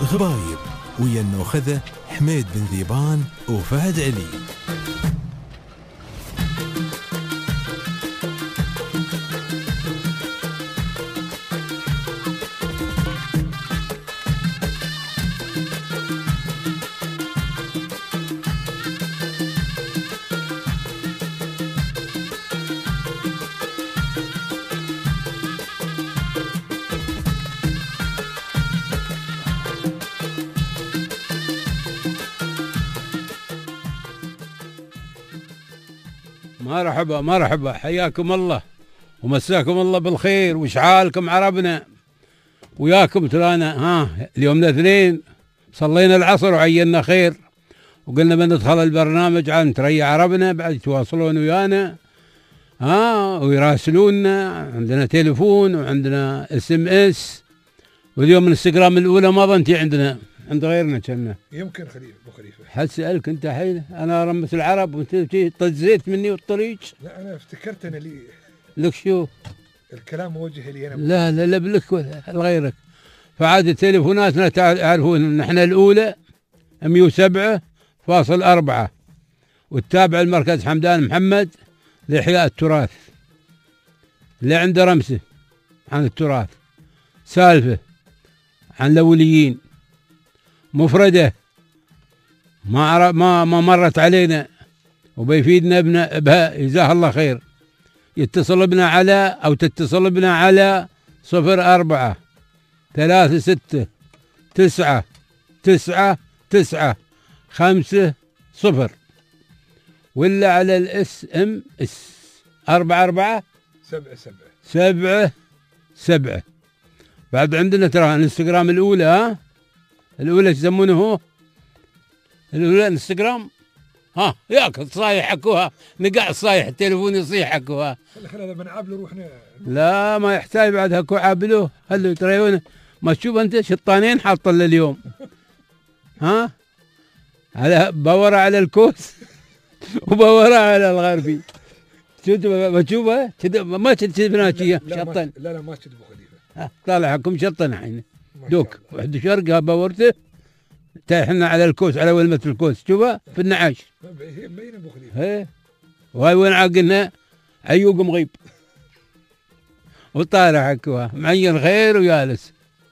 غرايب ويا النوخذة حميد بن ذيبان وفهد علي. مرحبا مرحبا، حياكم الله ومساكم الله بالخير، وش حالكم عربنا وياكم ترانا. اليوم الاثنين صلينا العصر وعينا خير، وقلنا بندخل البرنامج عن تريا عربنا، بعد يتواصلون ويانا ويراسلونا، عندنا تليفون وعندنا SMS، واليوم الانستغرام الاولى ما ظنتي عندنا عند غيرنا كنا يمكن خليفه ابو خليفه. حد سألك انت حين انا رمة العرب وانت طزيت مني والطريق؟ لا انا افتكرت انا لي لك شو الكلام موجه لي انا. لا لا لا بلك ولا لغيرك. فعاد تليفوناتنا تعرفون نحن الاولى 107.4، والتابع المركز حمدان محمد لإحياء التراث، اللي عنده رمسه عن التراث، سالفه عن الاوليين، مفردة ما مرت علينا وبيفيدنا بها، جزاه الله خير. يتصل بنا على أو تتصل بنا على 0436999950، ولا على SMS 4477. بعد عندنا ترى الانستغرام الأولى، الأولى يسمونه هو الأولى انستغرام. ياك صايح حكوها، نقع صايح التليفون يصيح حكوها. خلينا بنعابله روحنا. لا ما يحتاج بعد هكو عابلوه، هلو تريونه ما تشوف انت شطانين حاط له اليوم على بورة على الكوس وبورة على الغربي. بتشوفها ما تشوفها شطن. لا ما تشوف ابو خليفه. طالع حكم شطن الحين دوك واحد شرقها بورته تاحنا على الكوس، على ولمة الكوس شوفها في النعاش. هي مبينه ابو خليفه. وهاي وين عاقلنا عيوق مغيب وطالع حكوها معين خير ويالس.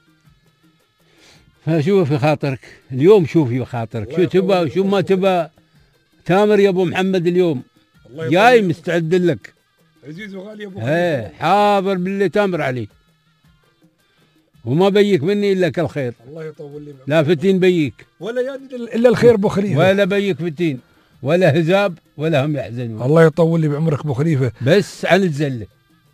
فشوف في خاطرك اليوم، شوفي في خاطرك شو تبى وشو ما تبى. تامر يا ابو محمد اليوم جاي مستعد لك، عزيز وغالي ابو خليفه. حاضر باللي تامر عليه، وما بيك مني الا كالخير. الله يطول لي. لا فتين بيك ولا يعني الا الخير ابو خليفه، ولا بيك فتين ولا هزاب ولا هم يحزنون. الله يطول لي بعمرك ابو خليفه. بس عن الزله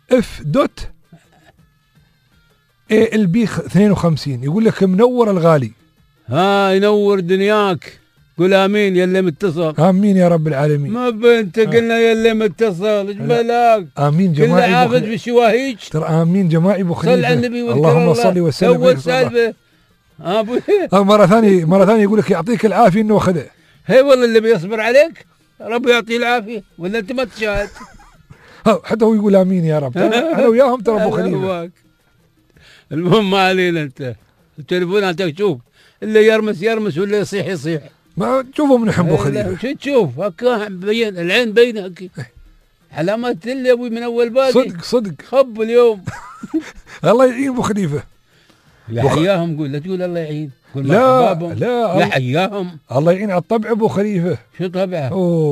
F.ALB 52 يقول لك منور الغالي. ينور دنياك، قول امين يا اللي متصل. امين يا رب العالمين. ما بنت قلنا يا اللي متصل ايش بلاك. امين جماعي. كل عابد بالشواهيج ترى امين جماعي ابو خليفه. صل على النبي اللهم صل وسلم. اول سالفه مره ثانيه يقول لك يعطيك العافيه انه اخذه. هي والله اللي بيصبر عليك ربي يعطيه العافيه، ولا انت ما تشاهد. حتى هو يقول امين يا رب. انا وياهم ترى ابو خليفه. المهم ما علينا. انت التليفون انت تشوف اللي يرمس واللي يصيح. ما تشوفهم نحن ابو خليفه. شو تشوف هكا بين العين باينه هكي علامات اللي ابوي من اول باقي. صدق خب اليوم. الله يعين ابو خليفه. يحياهم. قول لا تقول الله يعين، قول لا يحياهم. الله يعين على الطبع ابو خليفه. شو طبعه؟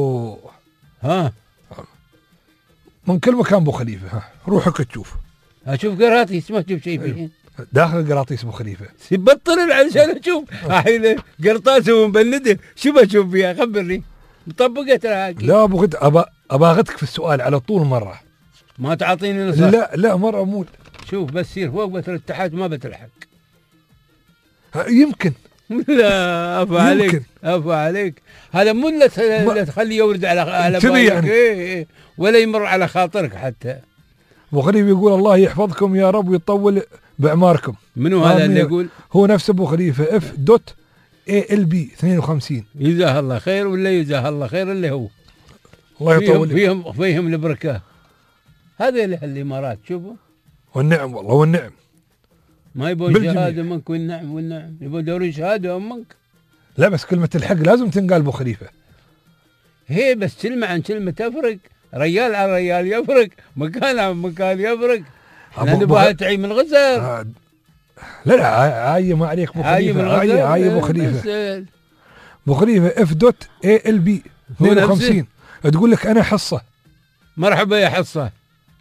من كل مكان ابو خليفه. روحك تشوف. اشوف قراطيس ما تشوف شيء فيه. داخل القراطيس ابو خليفه. بطل علشان اشوف الحين قرطاس ومبنده شو بشوف فيها؟ خبرني مطبقه ترى هاكي. لا ابو غد اباغتك في السؤال على طول مره. ما تعطيني نصيحه. لا مره اموت. شوف بس يصير فوق بتر تحت ما بتلحق. يمكن. لا افا عليك هذا مو لا تخليه يورد على بالك يعني. إيه ولا يمر على خاطرك حتى. ابو خليفه يقول الله يحفظكم يا رب ويطول باعماركم. منو هذا اللي يقول؟ هو نفس ابو خليفه. F.ALB 52. جزاه الله خير ولا جزاه الله خير اللي هو. الله يطول. فيهم البركه. هذه الامارات شوفوا. والنعم والله والنعم. ما يبون بالجميع. شهاده منك، والنعم يبون دوري شهاده منك. لا بس كلمة الحق لازم تنقال أبو خليفة. هي بس كلمه عن كلمه تفرق، ريال عن ريال يفرق، مكان عن مكان يفرق. احنا نبغاها تعيم الغزر. لا عاية ما عليك أبو خليفة، عاية أبو خليفة. أبو خليفة F.ALB 52 تقول لك أنا حصة. مرحبا يا حصة،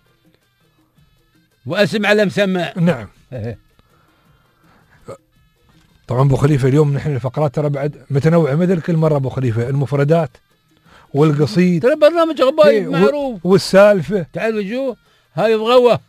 واسم على مسمى. نعم. طبعا أبو خليفة اليوم نحن الفقرات ترى بعد متنوعة مثل كل مرة أبو خليفة، المفردات والقصيد ترى برنامج غبايب معروف. والسالفة. تعال وجوه هاي ضغوة،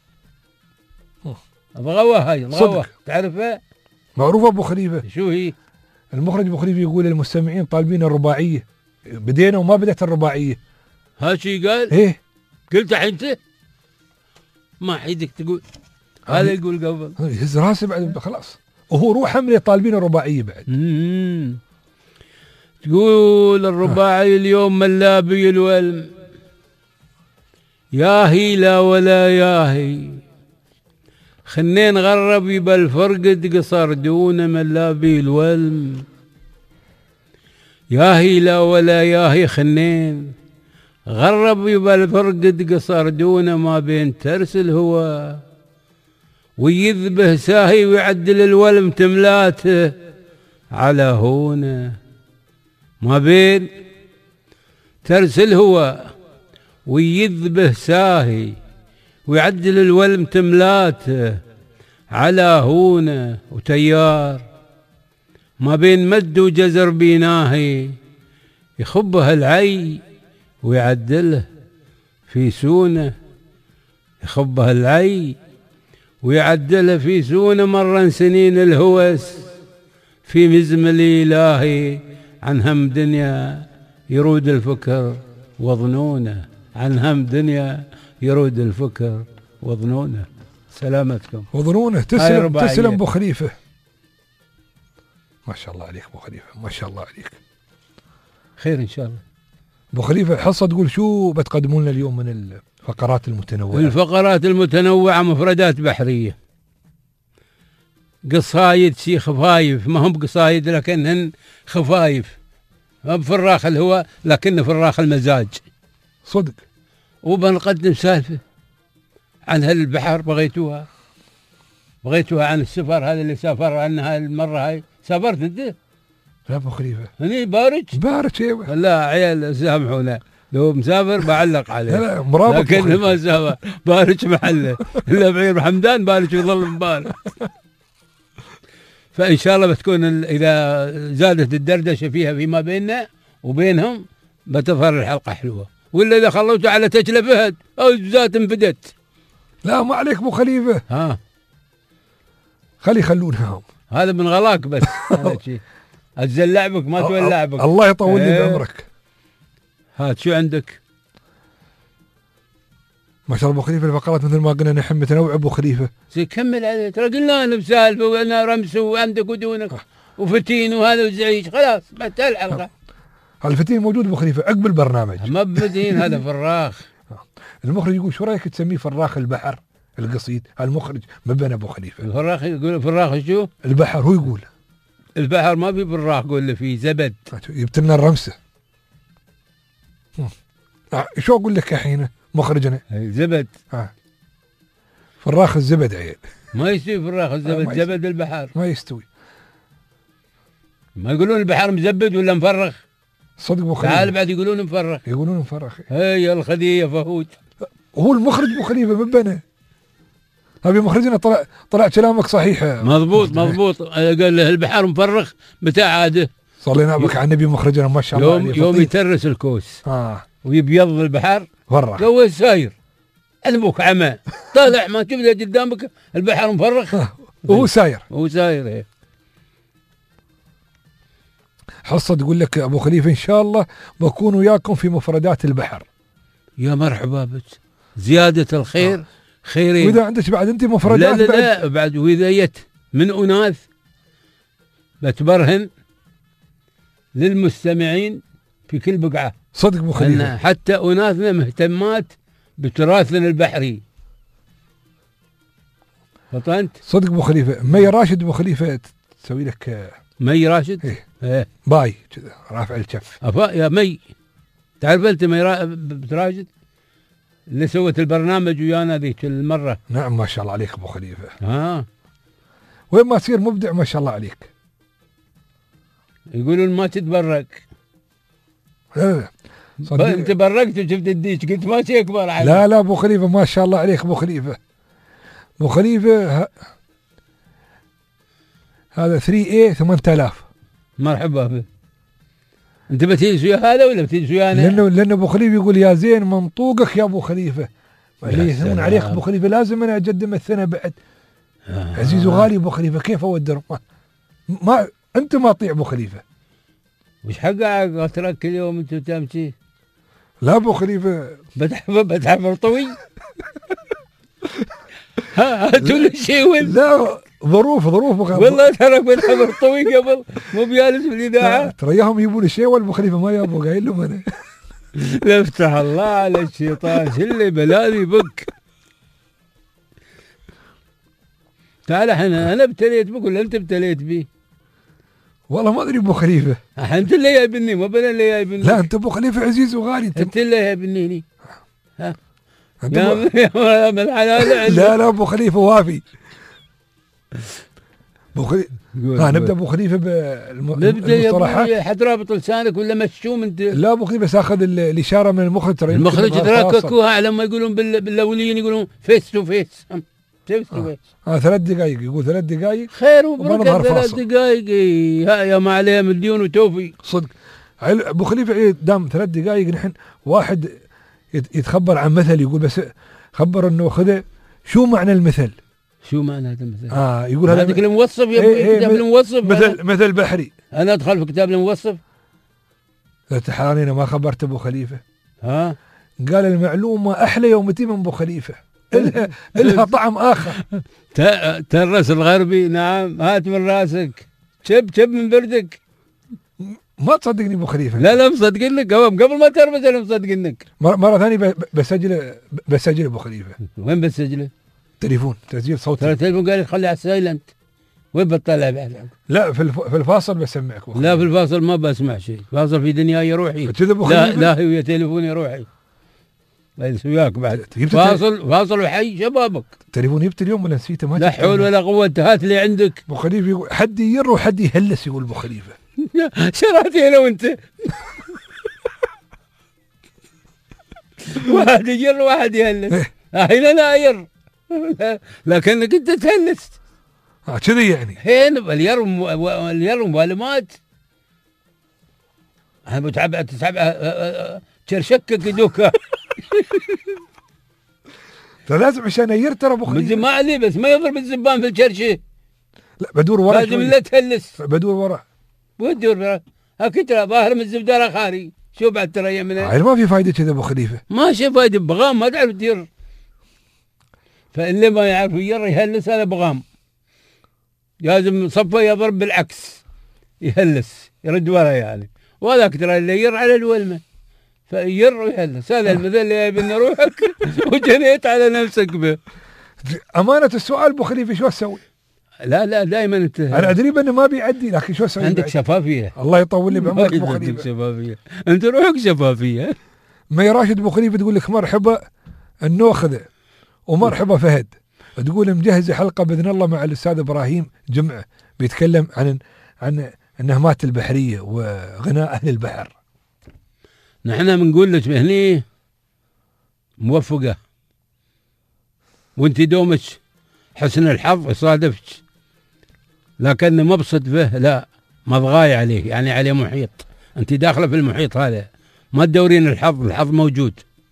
هاي ضغوة تعرفها؟ معروفة أبو خليفة. شو هي؟ المخرج أبو خليفة يقول للمستمعين طالبين الرباعية، بدينا وما بدأت الرباعية. ها شي قال؟ إيه قلتها أنت؟ ما حيدك تقول هذا يقول قبل. يهز راسه بعد خلاص، وهو روح حمله طالبين الرباعية بعد. تقول الرباعي اليوم ملابي الولم، ياهي لا ولا ياهي، خنين غرب يبى الفرقد قصر دون ملابي الولم. ياهي لا ولا ياهي خنين غرب يبى الفرقد قصر دون ما بين ترس الهوى، ويذبه ساهي ويعدل الولم تملاته على هونه. ما بين ترس الهوى ويذبه ساهي ويعدل الولم تملاته على هونه وتيار. ما بين مد وجزر بيناهي يخبه العي ويعدله في سونه، يخبه العي ويعدله في سونه. مرا سنين الهوس في مزمل إلهي، عن هم دنيا يرود الفكر وظنونه، عن هم دنيا يرود الفكر وظنونه. سلامتكم وظنونه. تسلم أبو خليفة، ما شاء الله عليك أبو خليفة، ما شاء الله عليك. خير إن شاء الله. أبو خليفة حصة تقول شو بتقدمون لنا اليوم من الفقرات المتنوعة؟ الفقرات المتنوعة مفردات بحرية، قصايد شي خفايف، ما هم قصايد لكنهن خفايف، ما بفراخ الهواء لكن فراخ المزاج صدق. وبنقدم سالفة عن هالبحر، بغيتوها عن السفر هذا اللي سافر عنها المرة هاي. سافرت انت؟ لا أبو خليفة هني بارج ايوه. لا عيال سامحونا، لو مسافر بعلق عليه. لا مرابط، لكن ما سافر بارج محله الا بعير حمدان بارج يظل مبارج. فإن شاء الله بتكون إذا زادت الدردشة فيها فيما بيننا وبينهم بتظهر الحلقة حلوة، ولا إذا خلوتوا على تجلى فهد أو زات انفدت. لا ما عليك أبو خليفة، ها خلونها هم. هذا من غلاك بس. هذا شيء أجزل لعبك ما تولي لعبك. الله يطول لي بعمرك. هات شو عندك؟ ما شاء الله أبو خليفة الفقرات مثل ما قلنا نحن متنوع أبو خليفة. كمل عليه، ترى قلنا أنا بسالفة وأنا رمس وعندك ودونك وفتين وهذا وزعيج، خلاص انتهى الحلقة. الفتين موجود أبو خليفة عقب البرنامج. ما بفتين هذا فراخ. المخرج يقول شو رأيك تسميه فراخ البحر القصيد؟ المخرج مبنى أبو خليفة. الفراخ يقول فراخ شو؟ البحر. هو يقول البحر ما في فراخ، قول له في زبد. جبت لنا الرمسة. شو أقول لك الحين مخرجنا؟ زبد. فراخ الزبد عيل. ما يستوي فراخ الزبد. زبد البحر ما يستوي. ما يقولون البحر مزبد ولا مفرخ؟ صدق أبو خليفة. تعال بعد يقولون مفرخ. يقولون مفرخ. هي الخدية فهود. هو المخرج أبو خليفة مبنى. هذا مخرجنا طلع كلامك صحيح. مضبوط. قال له البحر مفرخ متى عاده؟ صلينا بك على النبي مخرجنا ما شاء الله. يوم يترس الكوس ويبيض البحر فرخ. قوي ساير علمك عمى طالع ما تشوف قدامك البحر مفرخ وهو ساير. إيه. حصة تقول لك أبو خليفة إن شاء الله بكون وياكم في مفردات البحر. يا مرحبا بك، زيادة الخير خيرين. وإذا عندك بعد أنت مفردات لا بعد وإذا يت من أناث بتبرهن للمستمعين في كل بقعة. صدق أبو خليفة. حتى أناثنا مهتمات بتراثنا البحري. فطنت صدق ابو خليفه. مي راشد ابو خليفه تسوي لك مي راشد ايه باي كذا رافع الكف. يا مي، تعرف انت مي راشد اللي سوت البرنامج ويانا ذيك المره؟ نعم ما شاء الله عليك ابو خليفه. وين ما تصير مبدع ما شاء الله عليك. يقولون ما تتبرك. لا انت برقت وشفت الديش قلت ما شيء اكبر عليك. لا ابو خليفه ما شاء الله عليك ابو خليفه. ابو خليفه هذا 3A 8000. مرحبا به. انت بتجلس ويا هذا ولا بتجلس ويانا؟ لانه ابو خليفه يقول يا زين منطوقك يا ابو خليفه. اللي يثمن عليك ابو خليفه لازم انا اقدم الثنى بعد. عزيز وغالي ابو خليفه كيف اودر ما انت ما تطيع ابو خليفه. وش حقك اترك كل يوم انت تمشي؟ لا ابو خليفه بتحفر طوي. هاتوا لي شيء. لا ظروف والله ترى بتحفر طوي قبل مو بجالس بالاذاعه. ترى اياهم يبون شيء ابو خليفه ما يابوا قايل لهم انا. لا افتح الله على الشيطان شو اللي بلاني بك. تعال انا ابتليت بك ولا انت ابتليت بي؟ والله ما ادري ابو خليفه. انت اللي جايبني مو انا اللي جايبني. لا انت ابو خليفه عزيز وغالي. انت اللي جايبني. ها يا من الحلال. لا ابو خليفه وافي. ابو خليفه نبدا ابو خليفه بالمصطلحات. حد رابط لسانك ولا مشوم انت؟ لا ابو خليفه ساخذ الاشاره من المخرج. ترى المخرج ترككوها لما يقولون بالاوليين يقولون فيس تو فيس. 3 دقائق يقول 3 دقائق خير وبركه. 3 دقائق يا ما عليها مليون وتوفي. صدق ابو خليفه دام 3 دقائق نحن واحد يتخبر عن مثل يقول بس خبر انه خذ شو معنى المثل؟ شو معنى هذا المثل؟ يقول هذا هذاك الموصف يا كتاب الموصف. مثل بحري. انا ادخل في كتاب الموصف. لا تحارينا ما خبرت ابو خليفه. قال المعلومه احلى يوم تجي من ابو خليفه. إلها طعم آخر. ترس الغربي. نعم هات من راسك. شب من بردك. ما تصدقني ابو خليفه. لا مصدقينك قبل ما ترمز انا مصدقينك. مره ثانيه بسجل ابو خليفه. وين بسجله؟ تليفون تسجيل صوتي. ترى التليفون قال لي خليه على السايلنت. وين بتطلع بعد؟ لا في الفاصل بسمعك. لا في الفاصل ما بسمع شيء. فاصل في دنياي روحي. لا هي تليفوني روحي. ليس وياك بعد. فاصل وحي شبابك. التليفون جبت اليوم ولا نسيته؟ ما لا حول ولا قوة. هات اللي عندك. ابو خليفه يقول حد ير وحد يهلس. يقول ابو خليفه شراتي انا وانت. واحد يجر وواحد يهلس. هنا لا ير لكنك انت تهلس. كذي يعني. هين اليرم والمات. انا بتعب تشرشكك يدوكا. لازم عشان يرتر ابو خليفه. ما عليه بس ما يضرب الزبان في الشرشه. لا بدور ورا. لازم لا تهلس. بدور ورا. ودور ورا هكذا ظاهر من الزبدة خاري. شو بعد ترى منها؟ ما في فايدة كذا ابو خليفه. ما شي فايدة بغام ما تعرف تدير. فاللي ما يعرف يهلس هذا بغام. لازم صفه يضرب بالعكس يهلس يرد ورا يعني. وهذاك ترى اللي ير على الولمه فير ويهلس. هذا المثل اللي يبي روحك وجنيت على نفسك به. أمانة السؤال ابو خليفه شو اسوي؟ لا دائما انت انا ادري انه ما بيعدي لكن شو اسوي؟ عندك شفافيه. الله يطول لي بعمرك ابو خليفه. عندك شفافيه انت روحك شفافيه. مي راشد ابو خليفه تقول لك مرحبا النوخذه ومرحبا فهد. تقول مجهزه حلقه باذن الله مع الاستاذ ابراهيم جمعه بيتكلم عن النهمات البحريه وغناء اهل البحر. نحن بنقول لك هني موفقه وانت دومك حسن الحظ يصادفك لكن مبسط به لا مضغاي عليه يعني عليه محيط. انت داخله في المحيط هذا ما تدورين الحظ موجود.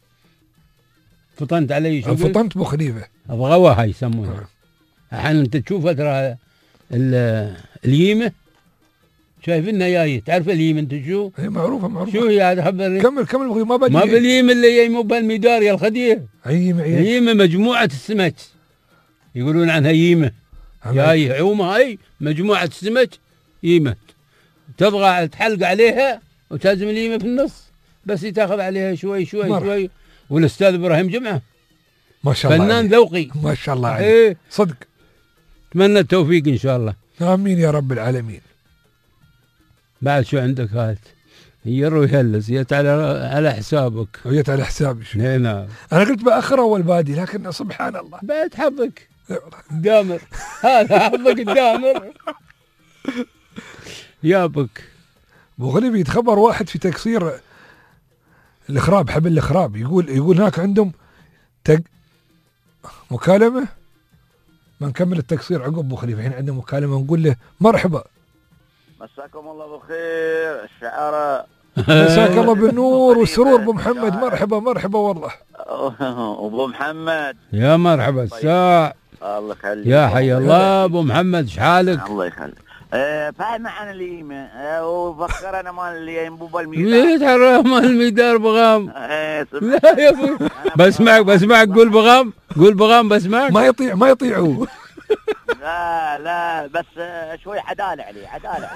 فطنت علي شو فطنت ابو خليفه الغوه هاي يسمونها. الحين انت تشوفها ترى اليمه شايفينها جايه. تعرف اليمه انت شو؟ هي معروفه. شو هي هذا خبرني. كمل ما بدي. ما باليمه اللي هي مو بالميدار يا الخديه. يمه مجموعه السمك يقولون عنها يمه. جاي عومه هاي مجموعه السمك يمه تبغى تحلق عليها وتلزم اليمه في النص بس تاخذ عليها شوي. والاستاذ ابراهيم جمعه ما شاء الله فنان ذوقي ما شاء الله عليه. صدق اتمنى التوفيق ان شاء الله. امين يا رب العالمين. بعد شو عندك هات؟ يروي هلس جت على حسابك. وجت على حسابي. نعم. انا قلت باخر اول بادي لكن سبحان الله بعد حظك دامر. هذا حظك الدامر يابك. ابو غليبي يتخبر واحد في تقصير الاخراب، حبل الاخراب، يقول هناك عندهم مكالمه. ما نكمل التقصير عقب ابو خليفه. الحين عندنا مكالمه نقول له مرحبا. مساكم الله بالخير الشعراء. مساك الله بالنور والسرور ابو محمد. مرحبا مرحبا والله. ابو محمد يا مرحبا الساع. الله يخليك. يا حي الله ابو محمد شحالك؟ الله يخليك. فاهم عن اليمة وفكرنا مال اللي ينبوب الميدان. ليه تحرم مال الميدان بغام؟ لا يا ابوي بسمعك قول بغام، قول بغام بسمعك. ما يطيعوا. لا بس شوي عدالة عليه عدالة.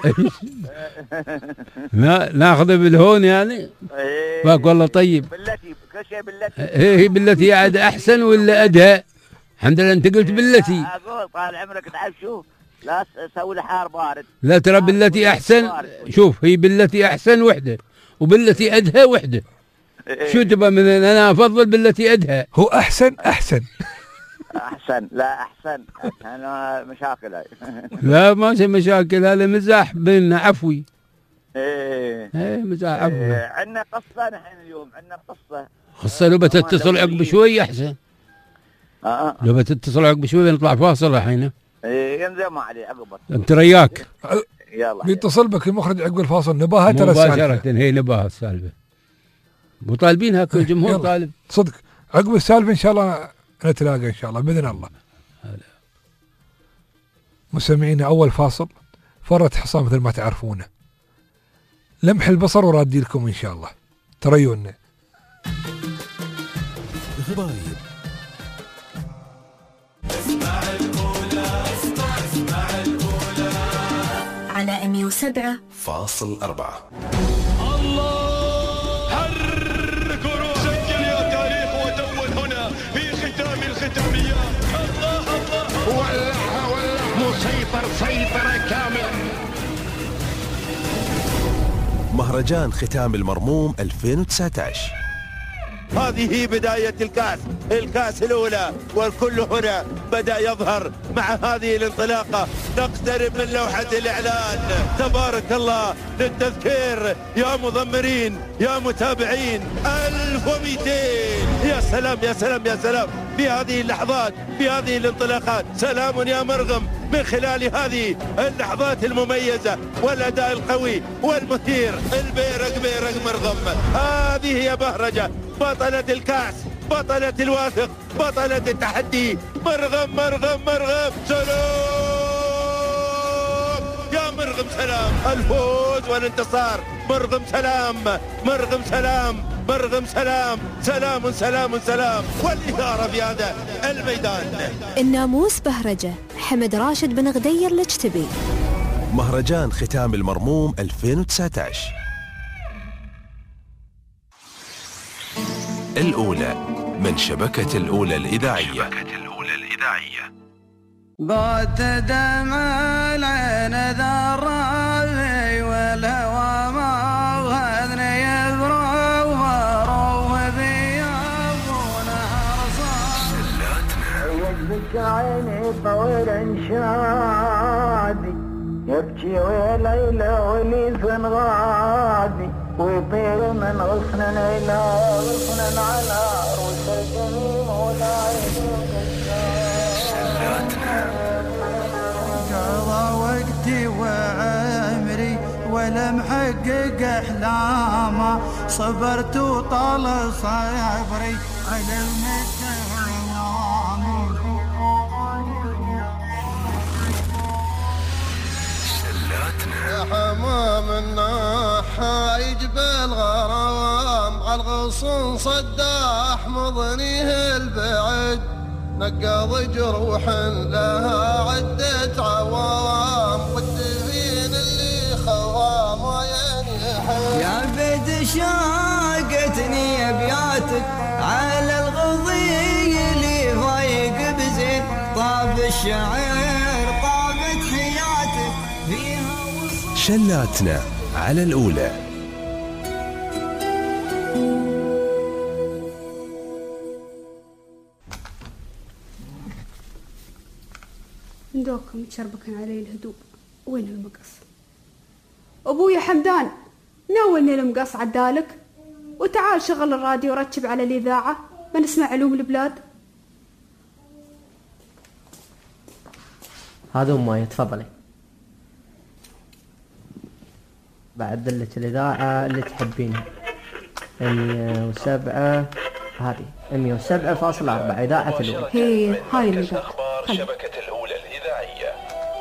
ناخذه بالهون يعني. باك والله طيب. بالتي كل شيء بالتي. هي بالتي عاد احسن ولا ادهى؟ الحمد لله انت قلت بالتي. اقول طال عمرك تعرف شوف لا سوي لي حار بارد. لا ترى بالتي احسن. شوف هي بالتي احسن وحده وبالتي ادهى وحده. شو تبى من انا افضل بالتي ادهى. هو احسن لا احسن انا مشاكل هاي. لا ما في مشاكل، هذا مزاح بيننا عفوي. ايه مزاح عفوي. عندنا قصه نحن اليوم عندنا قصه لو بتتصل عقب شوي احسن. لو بتتصل عقب شوي نطلع فاصل الحين. ينزل ما عليه عقب. انت رياك. يلا بيتصل بك المخرج عقب الفاصل. نباها ترى مباشرة. هي نباها السالفه وطالبينها كل جمهور طالب صدق. عقب السالفه ان شاء الله نتلاقى ان شاء الله باذن الله. مستمعينا اول فاصل فرت حصان مثل ما تعرفونه. لمح البصر ورادي لكم ان شاء الله. تريونا غبايب. على 107.4. الله حرك وروح سجل يا تاريخ ودون هنا في ختام الختاميات. الله ولعها مسيطر سيطرة كاملة. مهرجان ختام المرموم 2019. هذه بداية الكاس الأولى، والكل هنا بدأ يظهر مع هذه الانطلاقة. نقترب من لوحة الإعلان. تبارك الله للتذكير يا مضمرين يا متابعين. 1200. يا سلام يا سلام يا سلام في هذه اللحظات في هذه الانطلاقات. سلام يا مرغم من خلال هذه اللحظات المميزة والأداء القوي والمثير. البيرق مرغم. هذه هي بهرجة بطلة الكأس، بطلة الواثق، بطلة التحدي. مرغم سلام يا مرغم سلام. الفوز والانتصار. مرغم سلام سلام. والإثارة في هذا الميدان. الناموس بهرجة. حمد راشد بن غدير الجتبي. مهرجان ختام المرموم 2019. الأولى من شبكة الأولى الإذاعية. بات دمع العين ذرابي والهوى ما غذني يفرغ وروه بيابونها رصاد. يجبك عيني طويل شادي يبكي وليلى وليث غادي ويطير من غصن إلى غصن على رؤوس الجميم والعين. قضى وقتي وعمري ولا محقق احلامه. صبرت وطال صبري على يا حمام الناحة جبال غرام عالغصن صداح مضنيه البعد. نقض جروح لها عدة عوام والدفين اللي خوام وينحب. يا بيت شاقتني ابياتك على الغضي اللي ضايق بزين. طاب الشعر شلاتنا على الأولى. ندوكم تشربكن علي الهدوء. وين المقص؟ أبويا حمدان ناولني المقص عدالك، وتعال شغل الراديو ورتب على الإذاعة ما نسمع علوم البلاد. هذا ماي تفضلي. بعدل لك الإذاعة اللي تحبينها 107. هذه 107.4 إذاعة الأولى. هي هاي اللي أخبار شبكة الأولى الإذاعية.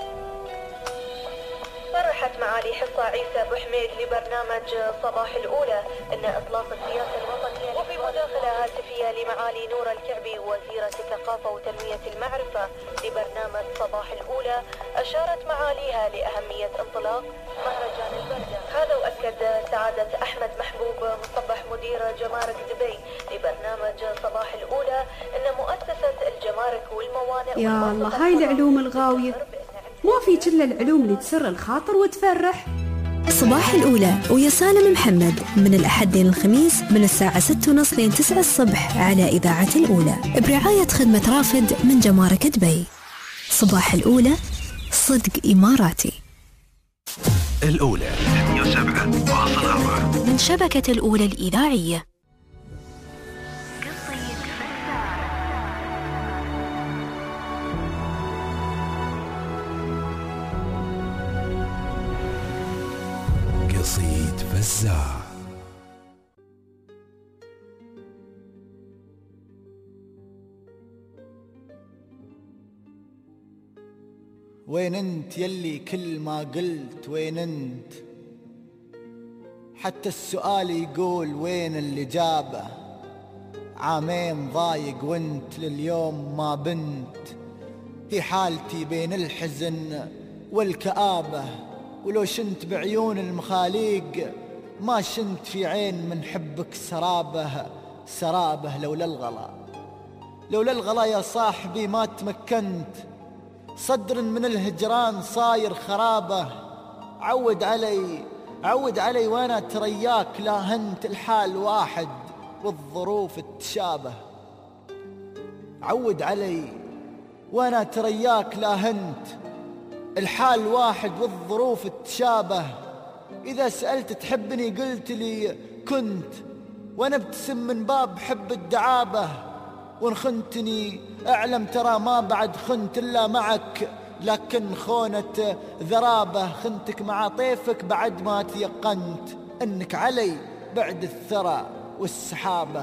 صرحت معالي حصة عيسى أبو حميد لبرنامج صباح الأولى أن إطلاق السياسة الوطنية، وفي مداخلة هاتفية لمعالي نور الكعبي وزيرة الثقافة وتنمية المعرفة لبرنامج صباح الأولى، أشارت معاليها لأهمية انطلاق مهرجان البردة. هذا وأكد سعادة أحمد محبوب مصبح مدير جمارك دبي لبرنامج صباح الأولى أن مؤسسة الجمارك والموانئ يا الله هاي العلوم الغاوية، ما في كل العلوم اللي تسر الخاطر وتفرح. صباح الأولى ويا سالم محمد من الأحد للخميس من الساعة 6:30 لين 9 الصبح على إذاعة الأولى برعاية خدمة رافد من جمارك دبي. صباح الأولى صدق إماراتي. الأولى 107.4 من شبكة الأولى الإذاعية. قصيد فزاع. وين انت يلي كل ما قلت وين انت؟ حتى السؤال يقول وين اللي جابه؟ عامين ضايق وانت لليوم ما بنت. في حالتي بين الحزن والكآبة، ولو شنت بعيون المخاليق ما شنت في عين من حبك سرابه سرابه. لولا الغلا يا صاحبي ما تمكنت. صدر من الهجران صاير خرابه. عود علي وانا ترياك لا هنت. الحال واحد والظروف تشابه. عود علي وانا ترياك لا هنت. الحال واحد والظروف تشابه. إذا سألت تحبني قلت لي كنت، وأنا ابتسم من باب حب الدعابة. وإن خنتني أعلم ترى ما بعد خنت إلا معك، لكن خونة ذرابة. خنتك مع طيفك بعد ما تيقنت أنك علي بعد الثرى والسحابة.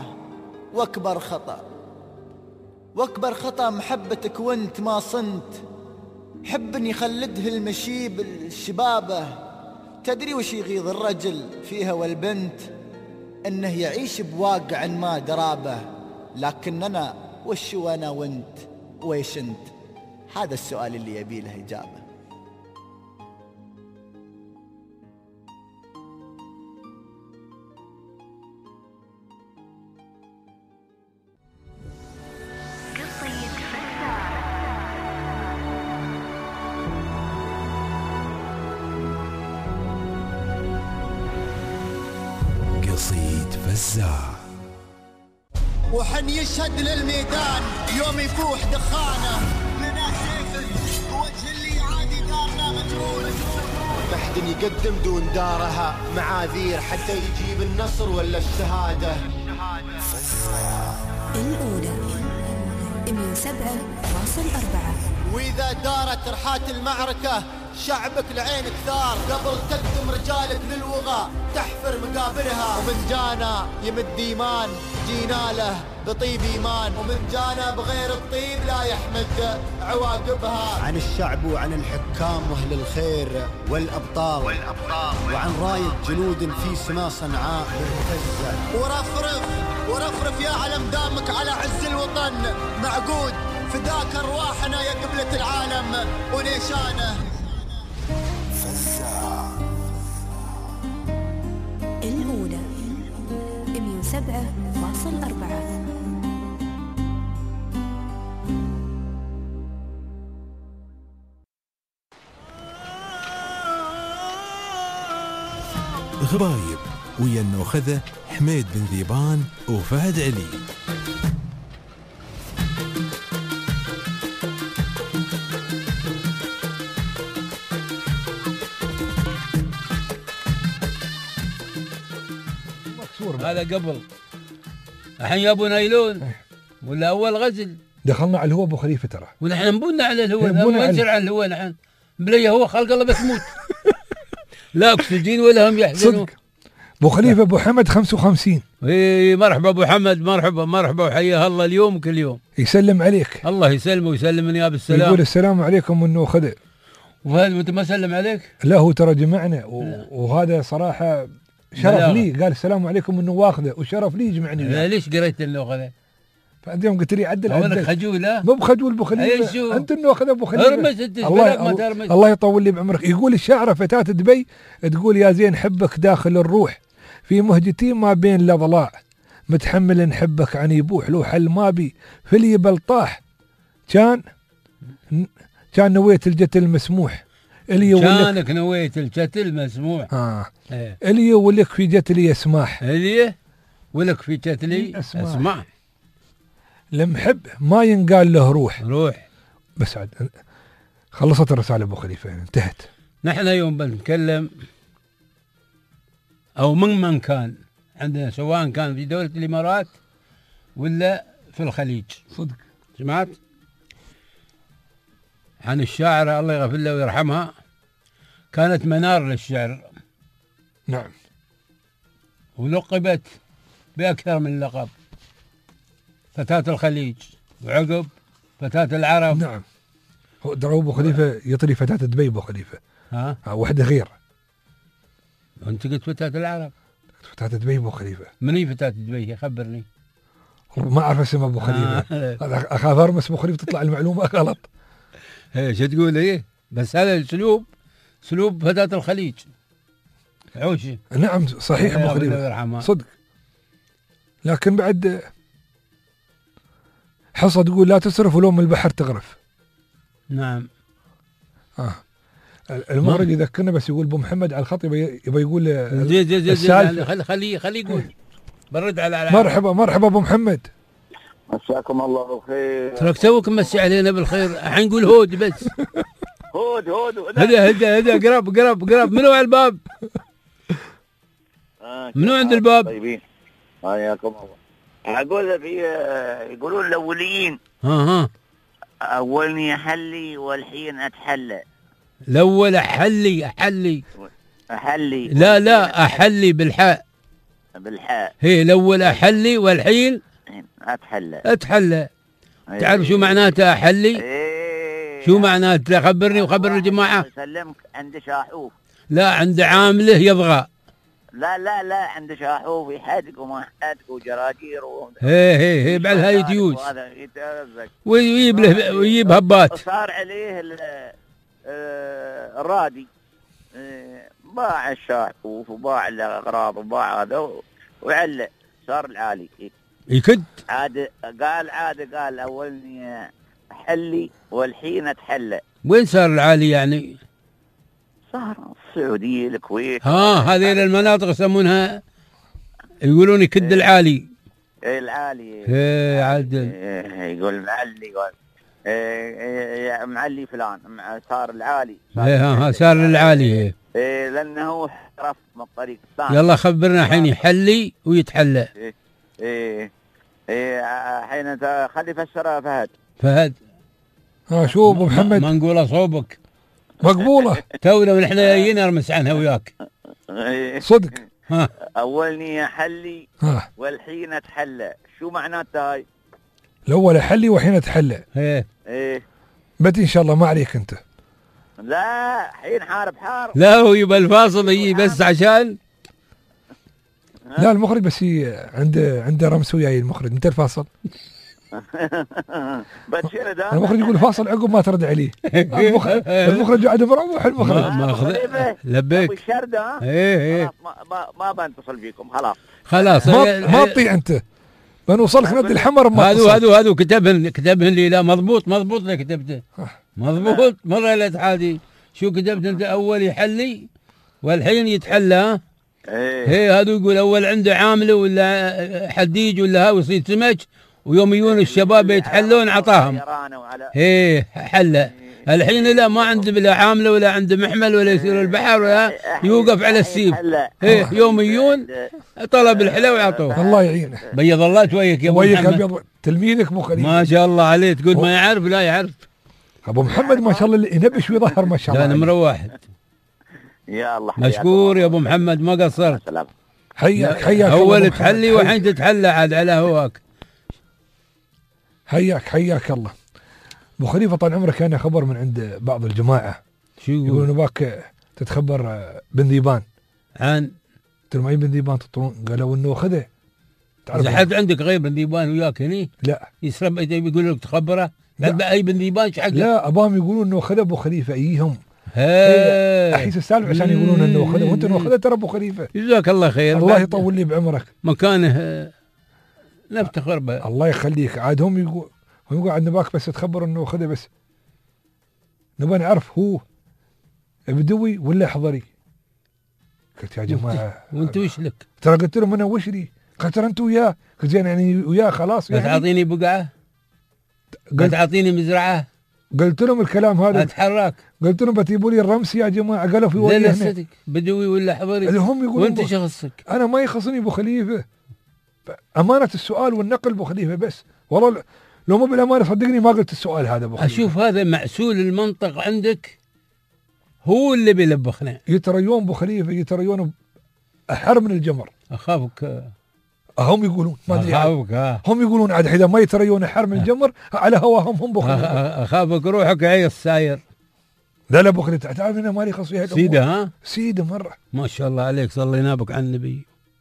وأكبر خطأ محبتك وانت ما صنت. حبني خلده المشيب الشبابة. تدري وش يغيظ الرجل فيها والبنت؟ انه يعيش بواقع ما درابه. لكن انا وش وانا وانت ويش انت؟ هذا السؤال اللي يبي له اجابه. قصيد فزاع. وحن يشهد للميدان يوم يفوح دخانه. لنا سيفه وجه اللي عادي دارنا مجروح. محد يقدم دون دارها معاذير حتى يجيب النصر ولا الشهادة. الأولى 107.4. وإذا دارت رحات المعركة شعبك لعين كثار. قبل تقدم رجالك للوغى تحفر مقابرها. ومن جانا يمد إيمان جينا له بطيب إيمان. ومن جانا بغير الطيب لا يحمد عواقبها. عن الشعب وعن الحكام وأهل الخير والأبطال وعن راية جنود في سما صنعاء مهتزة. ورفرف يا علم دامك على عز الوطن معقود. فداك أرواحنا يا قبلة العالم ونيشانه. الأولى 107.4. غبايب ويا النوخذة حميد بن ذيبان وفهد علي. هذا قبل الحين يا ابو نايلون ولا اول غزل دخلنا على الهواء ابو خليفه ترى، ونحن نبونا على الهواء، ما نسير على الهواء نحن بلي هو خلق الله بتموت. لا اكسجين ولا هم يحزنون. صدق ابو خليفه ابو حمد 55. اي مرحبا ابو حمد، مرحبا مرحبا وحياه الله اليوم وكل يوم. يسلم عليك. الله يسلمه ويسلمني يا بالسلام. يقول السلام عليكم انه خذ. وانت ما سلم عليك؟ لا هو ترى جمعنا وهذا صراحه شرف لي، قال السلام عليكم انه واخذه وشرف لي يجمعني. لا ليش قريت انه اخذه؟ فانت يوم قلت لي عدل عدل خجول. لا مو بخجول ابو خليفه، انت انه اخذ ابو خليفه. الله يطول لي بعمرك. يقول الشاعره فتاه دبي تقول يا زين حبك داخل الروح في مهجتي ما بين الاضلاع، متحمل نحبك عن يبوح لو حل ما بي في اليبل طاح، كان نويت الجتل المسموح كانك نويت الجتل مسموح. الي ولك في جتلي يسماح، الي ولك في جتلي اسماح. المحب ما ينقال له روح بس عاد خلصت الرسالة ابو خليفة انتهت. نحن يوم بنتكلم او من كان عندنا سواء كان في دولة الامارات ولا في الخليج، صدق سمعت عن الشاعرة الله يغفر له ويرحمها، كانت منار للشعر. نعم. ولقبت بأكثر من لقب، فتاة الخليج وعقب فتاة العرب. نعم. هو ابو خليفة يطري فتاة دبي ابو خليفة. واحدة غير. انت قلت فتاة العرب. فتاة دبي ابو خليفة. من هي فتاة دبي؟ خبرني. ما اعرف اسم ابو خليفة. اخاف ارمس ابو خليفة تطلع المعلومة غلط. شو تقول ايه؟ بس هذا الاسلوب اسلوب فتاة الخليج. عوشي. نعم صحيح ابو خليفة صدق. لكن بعد حصة تقول لا تسرف ولو من البحر تغرف. نعم. المخرج يذكرنا بس يقول ابو محمد على الخط يبي يقول خليه يقول. برد على مرحبا ابو محمد. مساكم الله بالخير. ترك توك مسي علينا بالخير، الحين نقول هود بس. هود هدا قرب منو على الباب؟ منو عند الباب؟ طيبين حياكم الله. اقول في يقولون الاوليين اولني احلي والحين اتحلى. الاول احلي لا احلي بالحاء هي الاول احلي والحين اتحلى. تعرف شو معناته احلي؟ شو معناته؟ خبرني وخبر الجماعه. سلمك عند شاحوف. لا عند عامله يبغى. لا عند شاحوف يحدق وما يحدق وجراجير هي بعد هاي ديوز ويجيب هبات. صار عليه الرادي، باع الشاحوف وباع الاغراض وباع هذا وعلق، صار العالي يكد. قال اولني احلي والحين اتحلى. وين صار العالي يعني؟ صار السعودية الكويت. هذه المناطق يسمونها يقولون يكد العالي. العالي. عدل. يقول معلي، يقول معلي فلان، صار العالي. صار العالي. لانه احترف من الطريق الثاني. يلا خبرنا الحين يحلي ويتحلى. حين خلي فسرها فهد. شو ابو محمد؟ ما نقول صوبك مقبولة. تونا ونحن جايين نرمس عنها وياك. صدق. اولني احلي والحين اتحلى، شو معناتها هاي؟ الاول احلي والحين اتحلى. بتي ان شاء الله ما عليك انت. لا حين حارب. لا هو يبقى الفاصل يجي بس عشان لا المخرج بس عنده رمس وياي المخرج. انت الفاصل. المخرج يقول فاصل عقب ما ترد عليه. المخرج قاعد مروح. المخرج لبيك ما بنتصل فيكم خلاص ما تطيع انت. بنوصلك ند الحمر. هذو كتبهن لي. لا مضبوط اللي كتبته مضبوط. مرة لا تحادي. شو كتبت انت؟ اول يحلي والحين يتحلى. هي هذا يقول اول عنده عامله ولا حديج ولا هاوي يصيد سمك، ويوم يجون الشباب يتحلون عطاهم. هي حله. الحين لا ما عنده لا عامله ولا عنده محمل ولا يصير البحر ولا يوقف على السيف. هي يوم يجون طلب الحلا ويعطوه. الله يعينه. بيض الله وجهك يا ابو محمد. وجهك تلميذك ابو خليفه. ما شاء الله عليه. تقول ما يعرف لا يعرف. ابو محمد ما شاء الله اللي ينبش ويظهر ما شاء الله. لا نمره واحد. يا الله مشكور يا ابو محمد ما قصرت. حياك اول تحلي وحين تتحلى عاد على هواك. حياك الله. ابو خليفه طال عمرك انا خبر من عند بعض الجماعه شو يقولون باك تتخبر بن ذيبان عن ترى بن ذيبان تطلون قالوا انه خذه. اذا حد عندك غير بن ذيبان وياك هني لا يسرب يقول لك تخبره لا اي بن ذيبان شو حقه؟ لا اباهم يقولون انه خذ ابو خليفه ايهم احيس السالفه عشان يقولون انه خذ وانت انه خذ ترى ابو خليفه. جزاك الله خير. الله يطول لي بعمرك. مكانه نفتخر به. الله يخليك. عاد هم يقول عاد نباك بس تخبر انه خذه بس نبغى نعرف هو بدوي ولا حضري. قلت يا جماعه وانت وش لك؟ ترى قلت لهم انا وش لي؟ قلت ترى انت وياه. قلت يعني وياه خلاص يعني. تعطيني بقعه؟ قلت تعطيني مزرعه؟ قلت لهم الكلام هذا. اتحرك. قلت لهم بتجيبوا لي الرمس يا جماعه. قالوا في وجهنا. لا صدق بدوي ولا حضري؟ هم يقولون وانت شخصك. انا ما يخصني ابو خليفه. امانه السؤال والنقل ابو خليفه بس. والله لو مو بالامانه صدقني ما قلت السؤال هذا ابو خليفه. اشوف هذا معسول المنطق عندك هو اللي بيلبخنا. يتريون ابو خليفه يتريون احر من الجمر. اخافك. هم يقولون ما ادري. اخافك. هم يقولون عاد اذا ما يتريون احر من الجمر على هواهم هم ابو خليفه. اخافك روحك عيص ساير. لا ابو خليفه تعرف انا مالي خص فيها سيده. ها سيده مره. ما شاء الله عليك صلينا بك على النبي.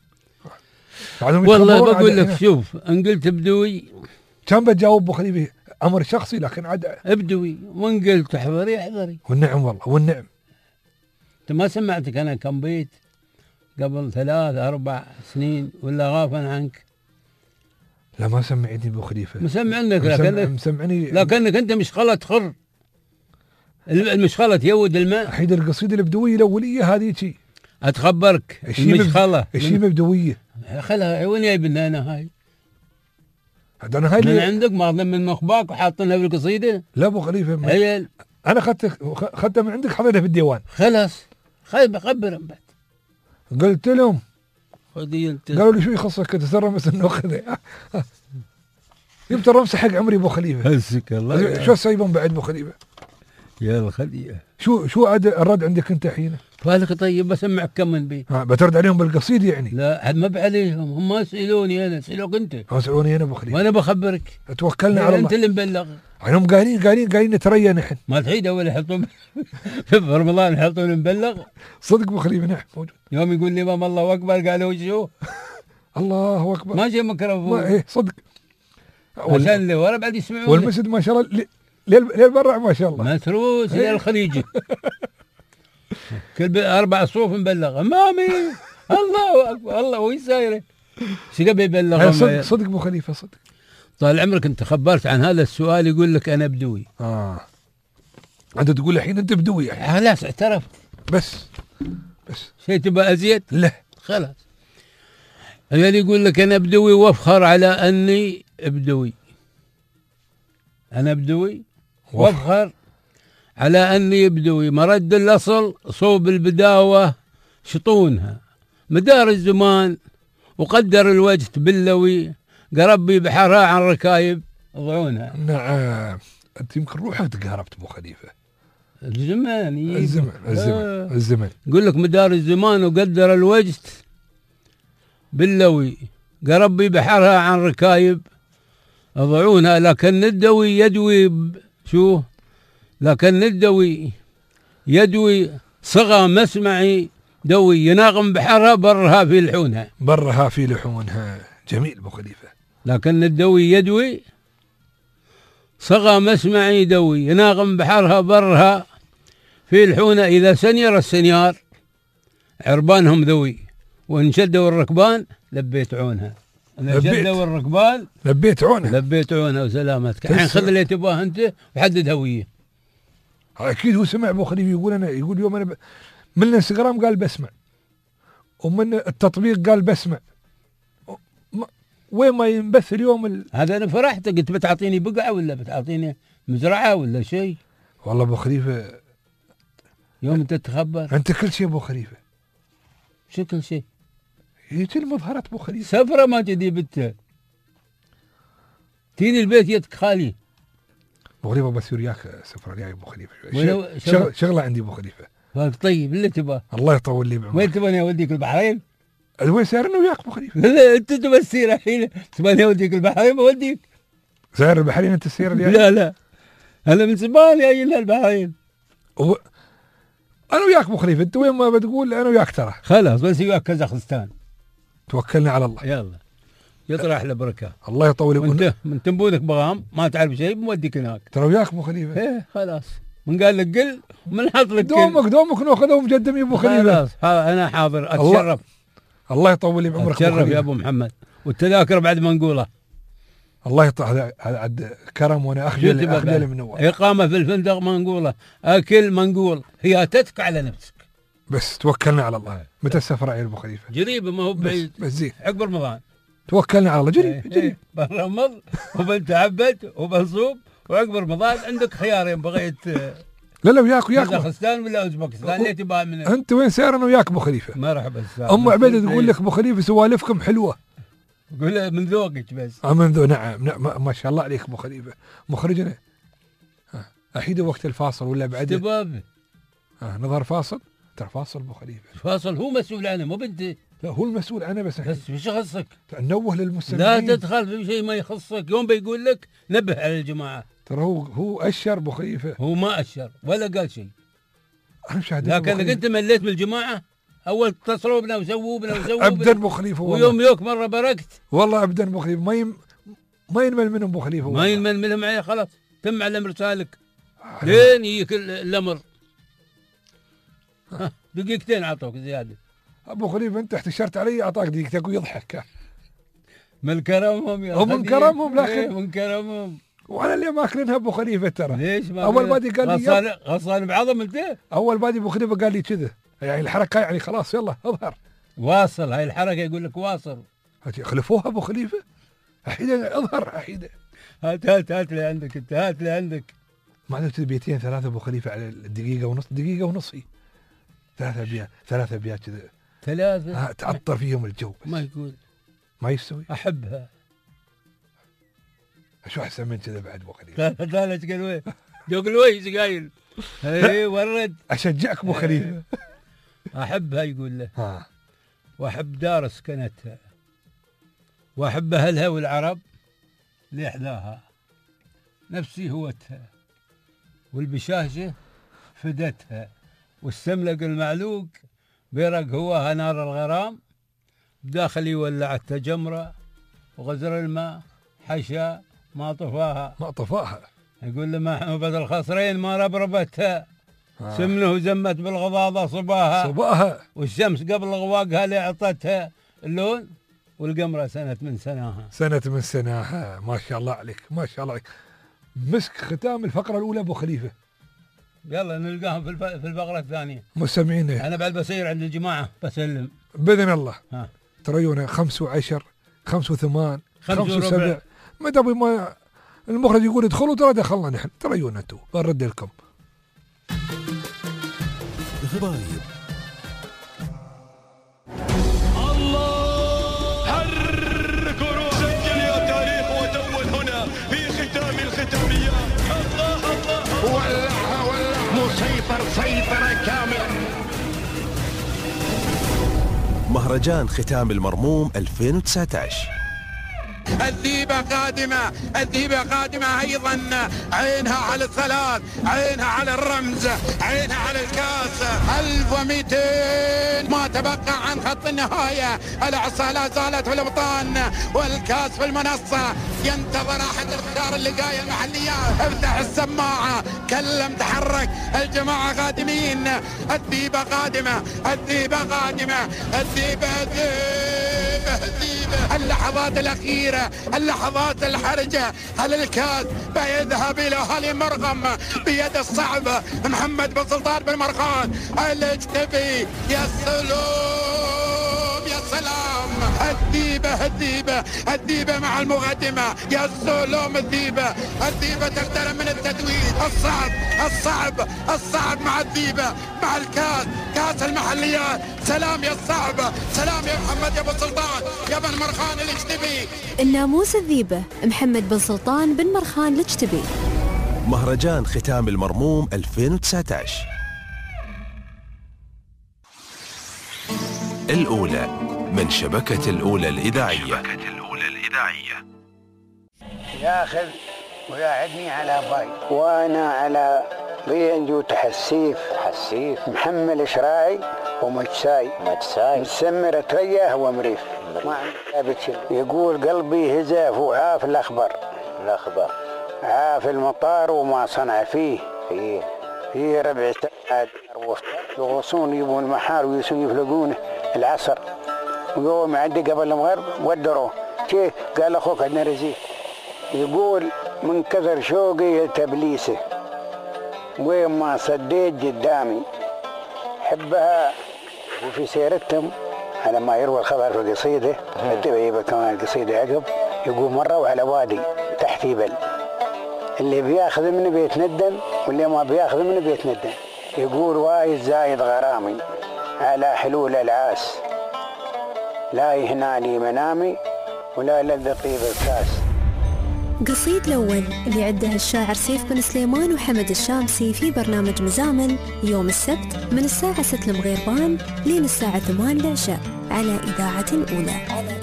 والله بقول لك شوف ان قلت بدوي كان بتجاوب ابو خليفه امر شخصي لكن عاد ابدوي وان قلت احضري. والنعم والله والنعم. انت ما سمعتك انا كم بيت قبل 3-4 سنين ولا غافا عنك؟ لا ما سمعتني ابو خليفه. مسمعنك مسمعني لكنك انت مشغله تخر المشغله تيود الماء. حيد القصيده البدويه الاوليه هذه شيء اتخبرك المشغله الشيء بدويه. خلها وين جايبنا انا هاي؟ انا هاي من عندك ماخذنا من مخباك وحاطينها بالقصيده؟ لا ابو خليفه هي انا اخذتها من عندك حطيتها في الديوان. خلاص بخبرهم بعد. قلت لهم خذي انت. قالوا لي شو يخصك تترمس انه خذها. جبت الرمس حق عمري ابو خليفه. هزك الله. شو سايبهم بعد ابو خليفه؟ يا الخليه. شو عاد الرد عندك انت حين؟ فالك طيب بسمعك كم من بي. بترد عليهم بالقصيد يعني؟ لا ما بعليهم هم ما يسالوني انا يسالوك انت. يسالوني انا ابو خليفه. وانا بخبرك. توكلنا على الله. انت اللي مبلغ. هم قايلين نتريا نحن. ما تعيد اول يحطون في رمضان يحطون مبلغ. صدق ابو خليفه نحن موجود. يوم يقول لي امام الله اكبر قالوا شو؟ الله اكبر. ما جاء ميكروفون. ايه صدق. عشان اللي ورا بعد يسمعون. والمسجد ما شاء الله ليل برع ما شاء الله. متروس الى الخليجي. كل 4 صوف مبلغ امامي. الله اكبر الله وين سايره؟ شو قبل يبلغ؟ صدق ابو خليفه صدق. طال عمرك انت خبرت عن هذا السؤال يقول لك انا بدوي. انت تقول الحين انت بدوي يعني. خلاص اعترفت. بس شيء تبغى ازيد؟ لا خلاص. يعني يقول لك انا بدوي وافخر على اني بدوي. انا بدوي وافخر على اني بدوي. مرد الاصل صوب البداوه شطونها. مدار الزمان وقدر الوجه باللوي. قربي بحرها عن ركايب ضعونها. نعم انت يمكن روحك تقهربت ابو خليفه. الزمن يقول لك مدار الزمان وقدر الوجه باللوي. قربي بحرها عن ركايب ضعونها. لكن الدوي يدوي شو؟ لكن الدوي يدوي صغى مسمعي دوي. يناغم بحرها برها في لحونها. برها في لحونها. جميل ابو خليفه. لكن الدوي يدوي صغى مسمعي دوي. يناغم بحرها برها في لحونها. اذا سنير السنيار عربانهم ذوي. وان شدوا الركبان لبيت عونها. اذا شدوا الركبان لبيت عونها وسلامتك. الحين خذ اللي تبغاه انت وحدد هويه. اكيد هو سمع ابو خليفه يقول يوم انا من الانستغرام قال بسمع ومن التطبيق قال بسمع. وين ما ينبث اليوم هذا انا فرحت، قلت بتعطيني بقعه ولا بتعطيني مزرعه ولا شيء؟ والله ابو خليفه يوم انت تخبر انت كل شيء ابو خليفه. شو كل شيء؟ يجي المظهرات ابو خليفه سفره ما تدي بنت تيني البيت يدك خالي. ابو خليفه بس وياك سفره جاي ابو خليفه شغله عندي ابو خليفه. طيب اللي تبغى الله يطول لي بعمرك. وين تبغاني اوديك البحرين؟ وين سيرنا وياك ابو خليفه؟ لا انت تبغى تسير الحين تبغاني اوديك البحرين بوديك. سير البحرين انت السير الجاي؟ لا انا من زمان جاي لنا البحرين. انا وياك ابو خليفه، انت وين ما بتقول انا وياك ترى. خلاص بس وياك كازاخستان. توكلنا على الله. يلا يطرح له بركه. الله يطول لك. وانت من تنبوذك بغام ما تعرف شيء بنوديك هناك. ترى وياك ابو خليفه. ايه خلاص من قال لك قل من حط لك دومك ناخذه مقدم يا ابو خليفه. خلاص انا حاضر اتشرف. الله يطول لي بعمرك. اتشرف يا ابو محمد، والتذاكر بعد ما نقوله. الله يطول. هذا عاد كرم وانا اخجل من اول. اقامه في الفندق منقوله، اكل منقول، هياتتك على نفسك. بس توكلنا على الله. متى السفر يا ابو خليفه؟ قريب ما هو بعيد. بس زين عقب رمضان. توكلنا على الله. جريب بنرمض وبنتعبد وبنصوب، وعقب رمضان عندك خيارين بغيت. لا وياك كازاخستان ولا اوزبكستان اللي تبغى منه. انت وين سير؟ انا وياك ابو خليفه. مرحبا. ام عبيده تقول لك ابو خليفه سوالفكم حلوه. قول من ذوقك بس. من ذوق. نعم ما شاء الله عليك ابو خليفه. مخرجنا احيد وقت الفاصل ولا بعد؟ استباب. نظر فاصل. ترى فاصل ابو خليفه. فاصل هو مسؤول عنه مو بنتي. لا هو المسؤول عنه بس ايش يخصك؟ نوه للمستمعين. لا تدخل في شيء ما يخصك، يوم بيقول لك نبه على الجماعه. ترى هو اشر ابو خليفه. هو ما اشر ولا قال شيء. انا مشاهد. لكن اذا انت مليت من الجماعه اول اتصلوا بنا وسووا بنا ابدا ابو خليفه والله. ويوم يوك مره بركت والله ابدا ابو خليفه ما ينمل منهم ابو خليفه. ما ينمل منهم معي خلاص تم على الامر سالك لين يجيك الامر. دقيقتين اعطوك زياده ابو خليفه. انت احتشرت علي اعطاك دقيقتين ويضحك. من كرمهم يا من كرمهم. لكن من كرمهم. وانا اللي ماكلينها ابو خليفه ترى. ليش ما اول بادي قال لي غصان بعظم انت. اول بادي ابو خليفه قال لي كذا يعني الحركه يعني خلاص يلا اظهر واصل. هاي الحركه يقول لك واصل. خلفوها ابو خليفه. احيدا اظهر احيدا. هات لي عندك انت. هات لي عندك. ما عندك بيتين ثلاثه ابو خليفه على الدقيقه ونص. دقيقه ونص هي 3 ابيات كذا. 3 تعطر فيهم الجو. ما يقول ما يستوي. احبها. شو احسن من كذا بعد ابو خليفه؟ لا ايش قال وين؟ جوقلوي قايل. اي ورد. اشجعك ابو خليفه. احبها يقول له. واحب دار سكنتها، واحب اهلها والعرب لاحداها، نفسي هوتها والبشاشه فدتها، والسملق المعلوق برق هواها نار الغرام، بداخلي ولعت جمره وغزر الماء حشا ما طفاها. يقول له ما بدل الخصرين ما ربربتها، سمنه وزمت بالغضاضه صباها، والشمس قبل غواقها اللي اعطتها اللون، والقمره سنه من سناها. ما شاء الله عليك ما شاء الله عليك. مسك ختام الفقره الاولى ابو خليفه. يلا نلقاهم في الفقره الثانيه. مستمعين انا بعد بصير عند الجماعه بسلم باذن الله. تريونا 5 و10 5 و8 5 و7 متى ما المخرج يقول ادخلوا ترى دخلنا نحن. تريونا انتم بنرد لكم. غرايب. الله حرك وروح. سجل يا تاريخ ودون هنا في ختام الختاميات. الله ولعها مسيطر سيطرة كاملة. مهرجان ختام المرموم 2019. الذيبة قادمة أيضا. عينها على الثلاث، عينها على الرمز، عينها على الكاس. 1200 ما تبقى عن خط النهاية. العصا لا زالت في الأبطان والكاس في المنصة. ينتظر أحد اختار اللقاية المحليات. افتح السماعة، كلم، تحرك. الجماعة قادمين. الذيبة قادمة. اللحظات الأخيرة، اللحظات الحرجة. هل الكاس بيذهب إلى هالي مرغم بيد الصعبة محمد بن سلطان بن مرخان؟ الاجتبي يا سلوم. سلام. الذيبة مع المقدمة، يا سلام الذيبة تقترب من التدوير. الصعب مع الذيبة، مع كاس المحليات. سلام يا الصعب، سلام يا محمد يا ابو سلطان يا بن مرخان الاجتبي. الناموس الذيبة محمد بن سلطان بن مرخان الاجتبي. مهرجان ختام المرموم 2019. الأولى من شبكة الأولى الإذاعية. ياخذ وياعدني على باي، وانا على بينجو تحسيف محمل شراعي ومجساي مسمر ترياه ومريف. يقول قلبي هزاف وعاف الأخبر عاف المطار وما صنع فيه ربع ساعات يغوصون يبون المحار ويفلقونه العصر، ويوم عندي قبل المغرب ودروه كيف قال أخوك عندنا رزيق. يقول من كثر شوقي تبليسه وين ما صديت قدامي حبها. وفي سيرتهم على ما يروى الخبر في قصيدة الدبيبة كمان القصيدة عقب، يقول مروا على وادي تحت جبل، اللي بياخذ منه بيتندم واللي ما بياخذ منه بيتندم. يقول وايد زايد غرامي على حلول العاس، لا يهناني منامي ولا لذ طيب الكاس. قصيد الأول اللي عده الشاعر سيف بن سليمان وحمد الشامسي في برنامج مزامل يوم السبت من الساعة 6 المغربان لين الساعة 8 العشاء على إذاعة الأولى.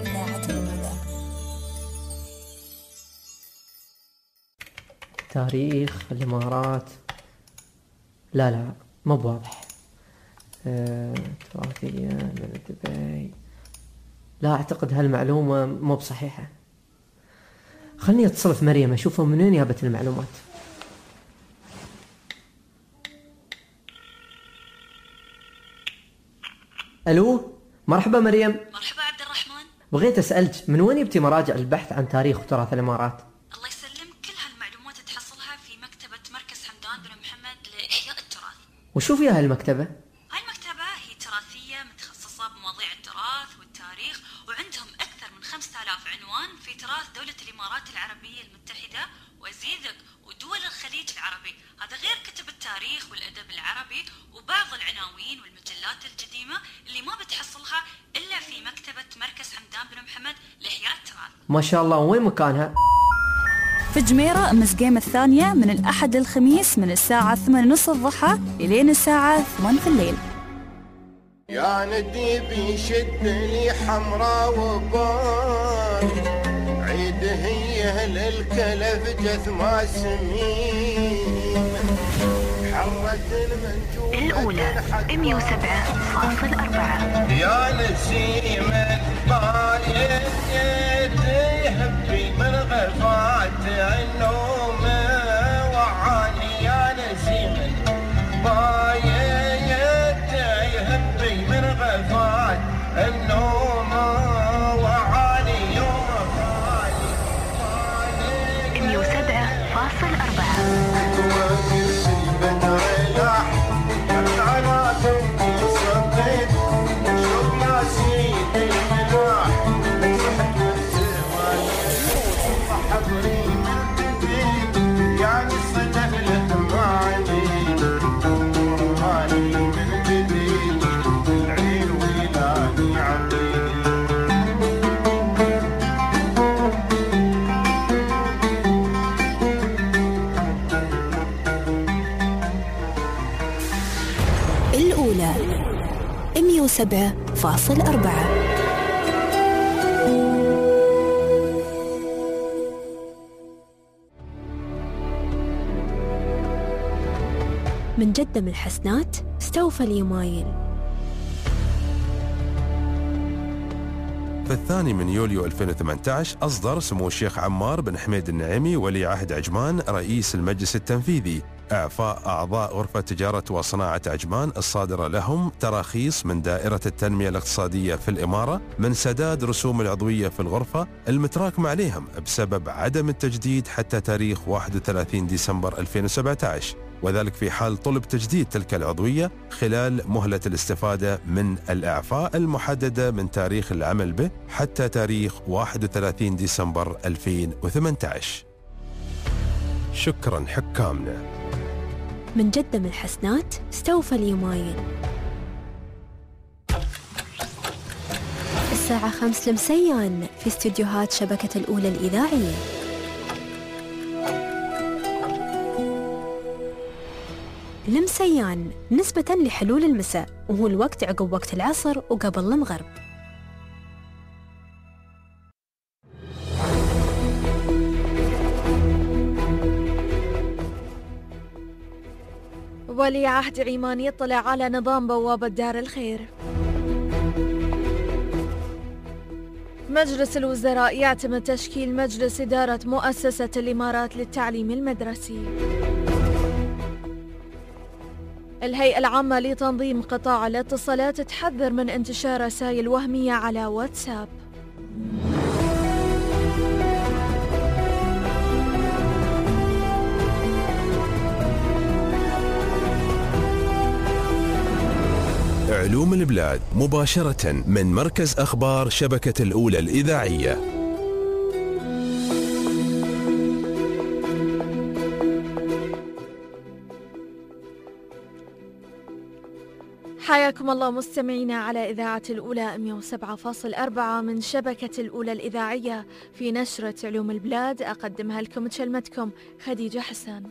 تاريخ الإمارات لا مو بواضح. تراثية من دبي، لا أعتقد هالمعلومة مو بصحيحة. خلني اتصل في مريم اشوفها من وين جابت المعلومات. الو، مرحبا مريم. مرحبا عبد الرحمن. بغيت اسالك من وين جبتي مراجع البحث عن تاريخ وتراث الامارات؟ الله يسلمك، كل هالمعلومات تحصلها في مكتبة مركز حمدان بن محمد لإحياء التراث. وشو فيها هالمكتبة؟ هاي المكتبة هي تراثية متخصصة بمواضيع التراث والتاريخ، وعندهم أكثر من 5000 عنوان في تراث دولة الإمارات العربية المتحدة وزيدك ودول الخليج العربي. هذا غير كتب التاريخ والأدب العربي وبعض العناوين والمجلات القديمة اللي ما بتحصلها إلا في مكتبة مركز حمدان بن محمد لإحياء التراث. ما شاء الله. وين مكانها؟ في جميرة مسقيم الثانية من الأحد للخميس من الساعة 8:30 الضحى إلين الساعة 8 في الليل. يا نديبي شد لي حمراء وبان، عيد هي للكلف جثما سمين، حرت المنجوم الأولى 107.4. يا نسيم الطاير تهبي من غفات النوم وعاني، يا نسيم الطاير تهبي من غفات النوم وعاني يوم غالي 107.4. الأولى 107.4. من جدة من الحسنات استوفى اليمايل. في 2 يوليو 2018 أصدر سمو الشيخ عمار بن حميد النعيمي ولي عهد عجمان رئيس المجلس التنفيذي إعفاء أعضاء غرفة تجارة وصناعة عجمان الصادرة لهم تراخيص من دائرة التنمية الاقتصادية في الإمارة من سداد رسوم العضوية في الغرفة المتراكمة عليهم بسبب عدم التجديد حتى تاريخ 31 ديسمبر 2017. وذلك في حال طلب تجديد تلك العضوية خلال مهلة الاستفادة من الإعفاء المحددة من تاريخ العمل به حتى تاريخ 31 ديسمبر 2018. شكرا حكامنا. من جدة من الحسنات استوفى اليماين. الساعة 5 المسيان في استديوهات شبكة الأولى الإذاعية. المسيان نسبة لحلول المساء، وهو الوقت عقب وقت العصر وقبل المغرب. ولي عهد عمان يطلع على نظام بوابة دار الخير. مجلس الوزراء يعتمد تشكيل مجلس إدارة مؤسسة الإمارات للتعليم المدرسي. الهيئة العامة لتنظيم قطاع الاتصالات تحذر من انتشار رسائل وهمية على واتساب. علوم البلاد مباشرة من مركز أخبار شبكة الأولى الإذاعية. حياكم الله مستمعينا على إذاعة الأولى 107.4 من شبكة الأولى الإذاعية في نشرة علوم البلاد. أقدمها لكم تشلمتكم خديجة حسن.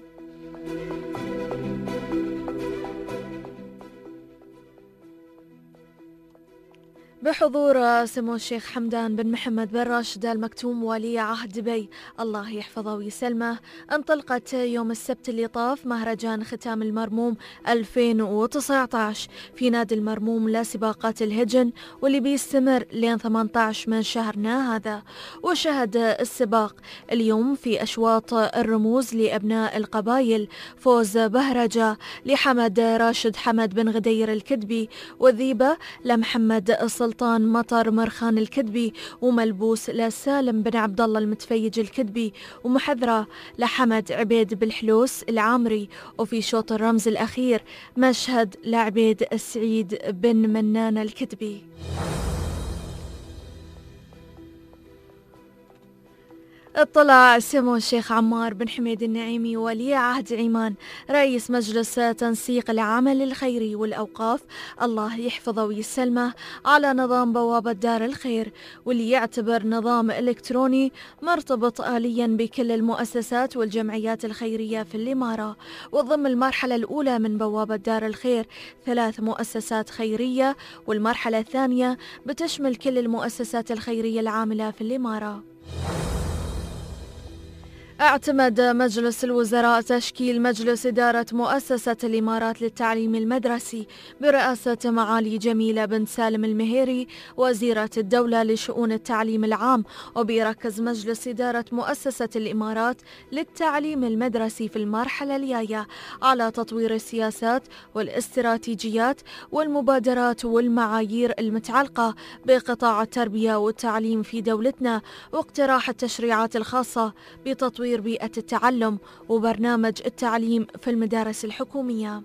بحضور سمو الشيخ حمدان بن محمد بن راشد آل مكتوم ولي عهد دبي الله يحفظه ويسلمه، انطلقت يوم السبت اللي طاف مهرجان ختام المرموم 2019 في نادي المرموم لسباقات الهجن، واللي بيستمر لين 18 من شهرنا هذا. وشهد السباق اليوم في أشواط الرموز لأبناء القبائل فوز بهرجة لحمد راشد حمد بن غدير الكدبي، والذيبة لمحمد السلطان مطر مرخان الكدبي، وملبوس لسالم بن عبد الله المتفيج الكدبي، ومحذرة لحمد عبيد بالحلوس العامري. وفي شوط الرمز الأخير مشهد لعبيد السعيد بن منان الكدبي. اطلع سمو الشيخ عمار بن حميد النعيمي ولي عهد عمان رئيس مجلس تنسيق العمل الخيري والأوقاف الله يحفظه ويسلمه على نظام بوابة دار الخير، واللي يعتبر نظام إلكتروني مرتبط آليا بكل المؤسسات والجمعيات الخيرية في الإمارة. وضمن المرحلة الأولى من بوابة دار الخير 3 مؤسسات خيرية، والمرحلة الثانية بتشمل كل المؤسسات الخيرية العاملة في الإمارة. اعتمد مجلس الوزراء تشكيل مجلس إدارة مؤسسة الإمارات للتعليم المدرسي برئاسة معالي جميلة بن سالم المهيري وزيرة الدولة لشؤون التعليم العام. وبيركز مجلس إدارة مؤسسة الإمارات للتعليم المدرسي في المرحلة الجاية على تطوير السياسات والاستراتيجيات والمبادرات والمعايير المتعلقة بقطاع التربية والتعليم في دولتنا، واقتراح التشريعات الخاصة بتطوير بيئة التعلم وبرنامج التعليم في المدارس الحكومية.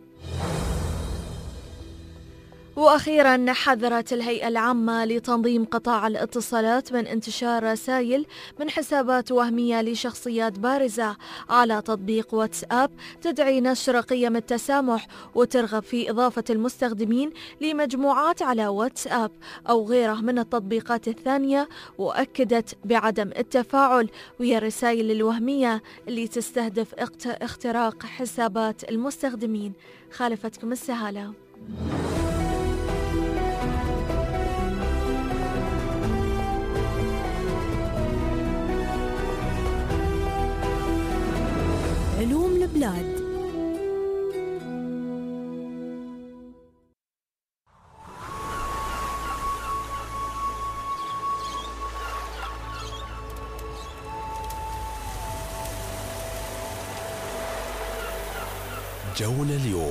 وأخيرا حذرت الهيئة العامة لتنظيم قطاع الاتصالات من انتشار رسائل من حسابات وهمية لشخصيات بارزة على تطبيق واتساب تدعي نشر قيم التسامح وترغب في إضافة المستخدمين لمجموعات على واتساب أو غيره من التطبيقات الثانية، وأكدت بعدم التفاعل ويا الرسائل الوهمية اللي تستهدف اختراق حسابات المستخدمين. خالفتكم السهالة. علوم البلاد. جولة اليوم.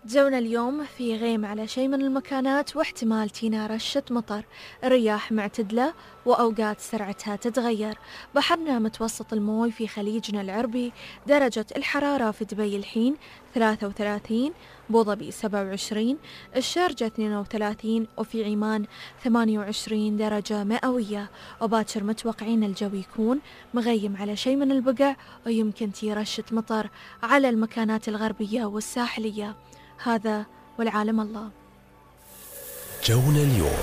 جونا اليوم في غيم على شيء من المكانات، واحتمال تينا رشة مطر، الرياح معتدلة وأوقات سرعتها تتغير. بحرنا متوسط الموي في خليجنا العربي. درجة الحرارة في دبي الحين 33، بوظبي 27، الشارجة 32، وفي عمان 28 درجة مئوية. وباكر متوقعين الجو يكون مغيم على شيء من البقع، ويمكن تي رشة مطر على المكانات الغربية والساحلية. هذا والعالم الله. جونا اليوم.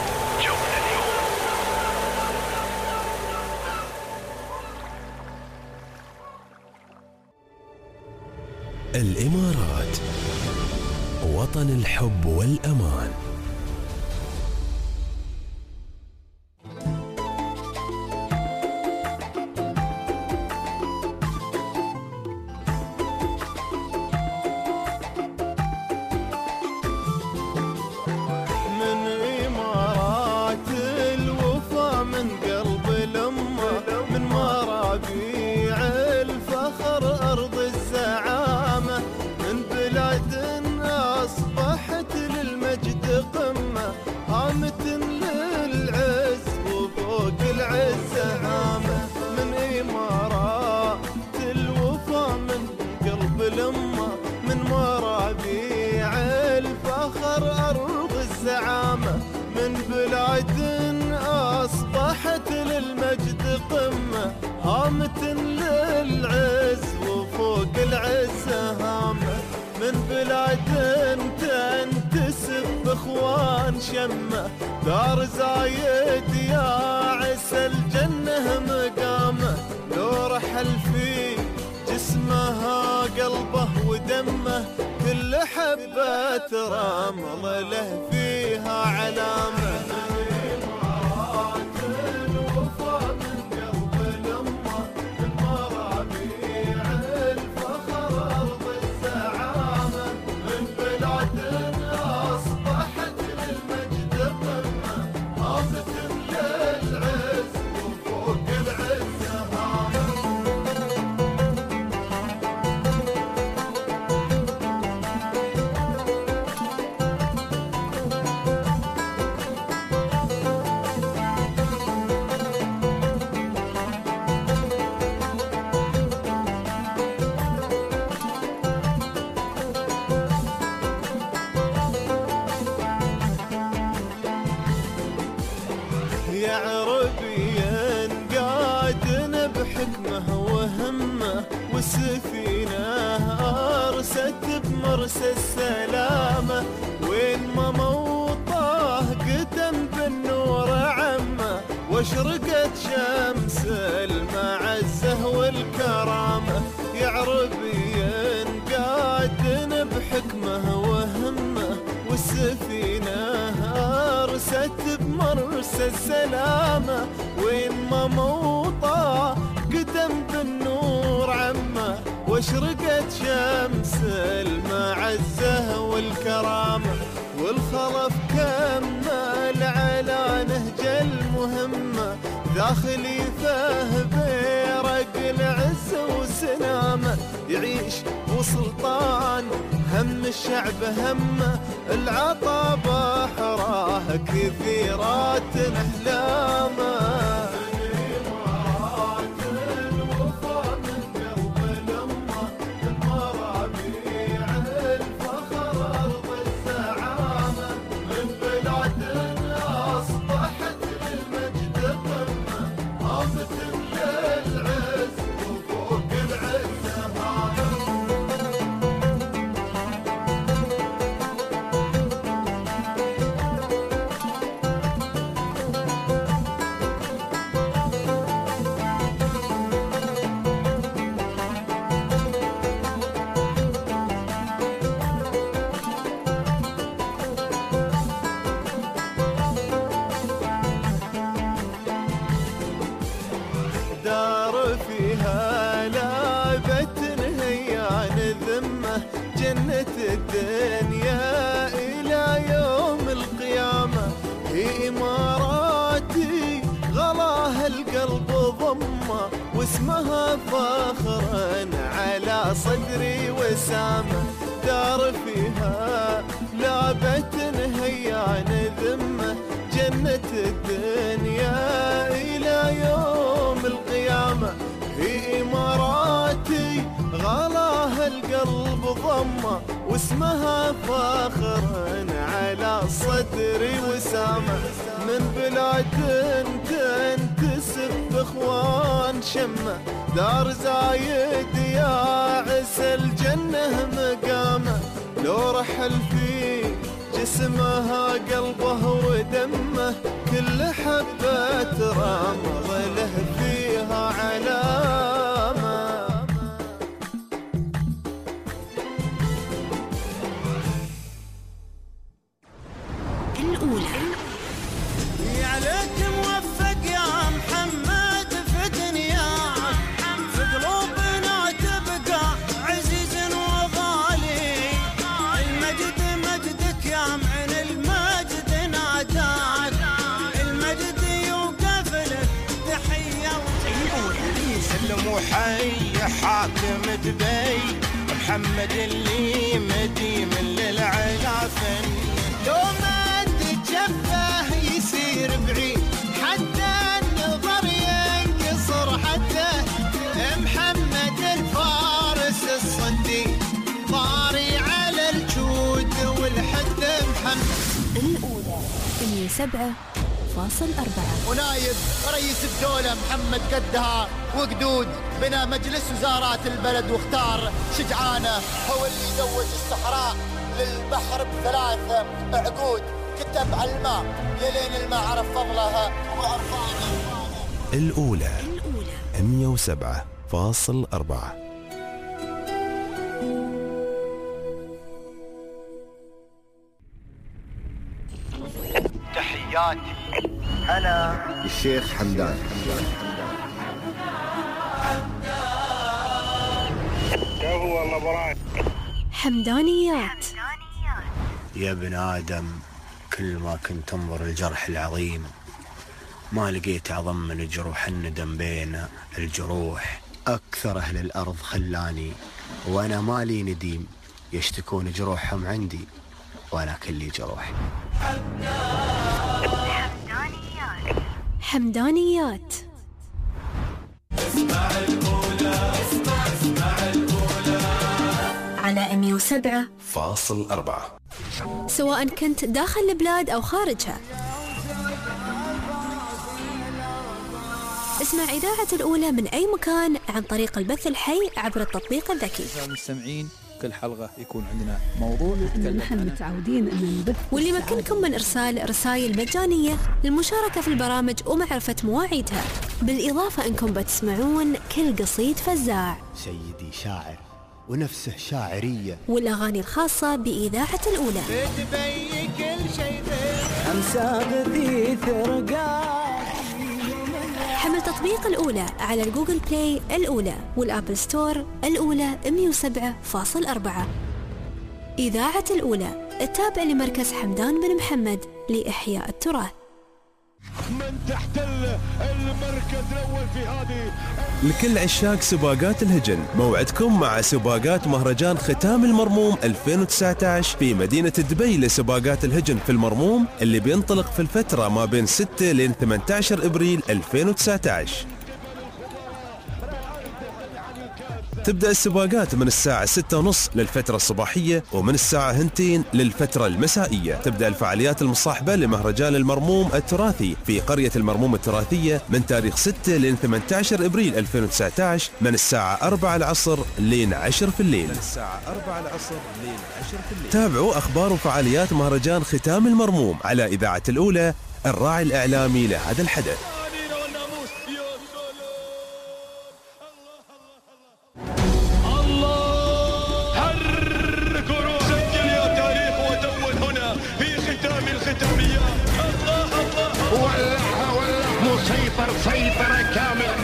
الإمارات، وطن الحب والأمان. شمه دار زايد يا عسى الجنة مقامه، لو رحل في جسمها قلبه ودمه، كل حبة رمل له فيها علامة. السلامة وين ما موطاه قدم بالنور عمه، واشرقت شمس المعزة والكرامة. يا عربيا قادن بحكمه وهمه، والسفينة أرست بمرسى السلامة، وين ما موطاه قدم بالنور عمه، واشرقت شمس المعزة والكرامة. والخلف كمل على نهج المهمة، ذا خليفة بيرق العز وسلامة، يعيش وسلطان هم الشعب همه، العطا بحراه كثيرات أحلامه. الدنيا إلى يوم القيامة، هي إماراتي غلاها القلب ضمه، واسمها فخرا على صدري وسامة. صار فيها لعبة هي عن ذمة جنة الدنيا إلى يوم القيامة. في إماراتي غلاها القلب ضمة واسمها فاخر على صدري وسامة. من بلاد تنتسب اخوان شمة دار زايد يا عسى الجنة مقامة. لو رحل في جسمها قلبه ودمه كل حبة رمل له فيها علامة. الأولى عليك موفق يا محمد في دنياك، في قلوبنا تبقى عزيز وغالي. المجد مجدك يا معن المجد ناداك، المجد يوقف لك تحية. سلم وحي حاكم دبي محمد اللي مديم للعلافن. يوم جفه يصير بعيد حتى النظر ينقصر حتى محمد الفارس الصدي طاري على الجود والحد محمد. الأولى 107.4 ونايب رئيس الدولة محمد قدها وقدود بنا مجلس وزارات البلد واختار شجعانه هو اللي يزوج الصحراء للبحر ب3 عقود. كتب على الماء لين الماء عرف فضلها وعرفانه. الأولى 107.4 تحياتي أنا الشيخ حمدان. حمدانيات. يا ابن آدم كل ما كنت تنظر الجرح العظيم ما لقيت أعظم من جروح الندم بين الجروح. أكثر أهل الأرض خلاني وأنا مالي نديم يشتكون جروحهم عندي وأنا كلي جروح. حمدانيات. اسمع الأولى اسمع الأولى على 107.4 سواء كنت داخل البلاد أو خارجها. اسمع إذاعة الأولى من أي مكان عن طريق البث الحي عبر التطبيق الذكي. المستمعين كل حلقة يكون عندنا موضوع نتكلم نحن متعودين أن نبث، واللي مكنكم من إرسال رسائل مجانية للمشاركة في البرامج ومعرفة مواعيدها. بالإضافة أنكم بتسمعون كل قصيد فزاع، سيدي شاعر ونفسه شاعرية، والأغاني الخاصة بإذاعة الأولى. بتبين كل شيء أمساق ذي ثرقات. حمل تطبيق الأولى على الجوجل بلاي الأولى والآبل ستور الأولى 107.4. إذاعة الأولى التابع لمركز حمدان بن محمد لإحياء التراث. من تحتل المركز الأول في هذه. لكل عشاق سباقات الهجن موعدكم مع سباقات مهرجان ختام المرموم 2019 في مدينة دبي لسباقات الهجن في المرموم اللي بينطلق في الفترة ما بين 6 لين 18 إبريل 2019. تبدأ السباقات من الساعة 6:30 للفترة الصباحية ومن الساعة 2 للفترة المسائية. تبدأ الفعاليات المصاحبة لمهرجان المرموم التراثي في قرية المرموم التراثية من تاريخ 6 لين 18 إبريل 2019 من الساعة 4 العصر لين 10 في الليل. تابعوا أخبار وفعاليات مهرجان ختام المرموم على إذاعة الأولى الراعي الإعلامي لهذا الحدث. سيطرة كاملة.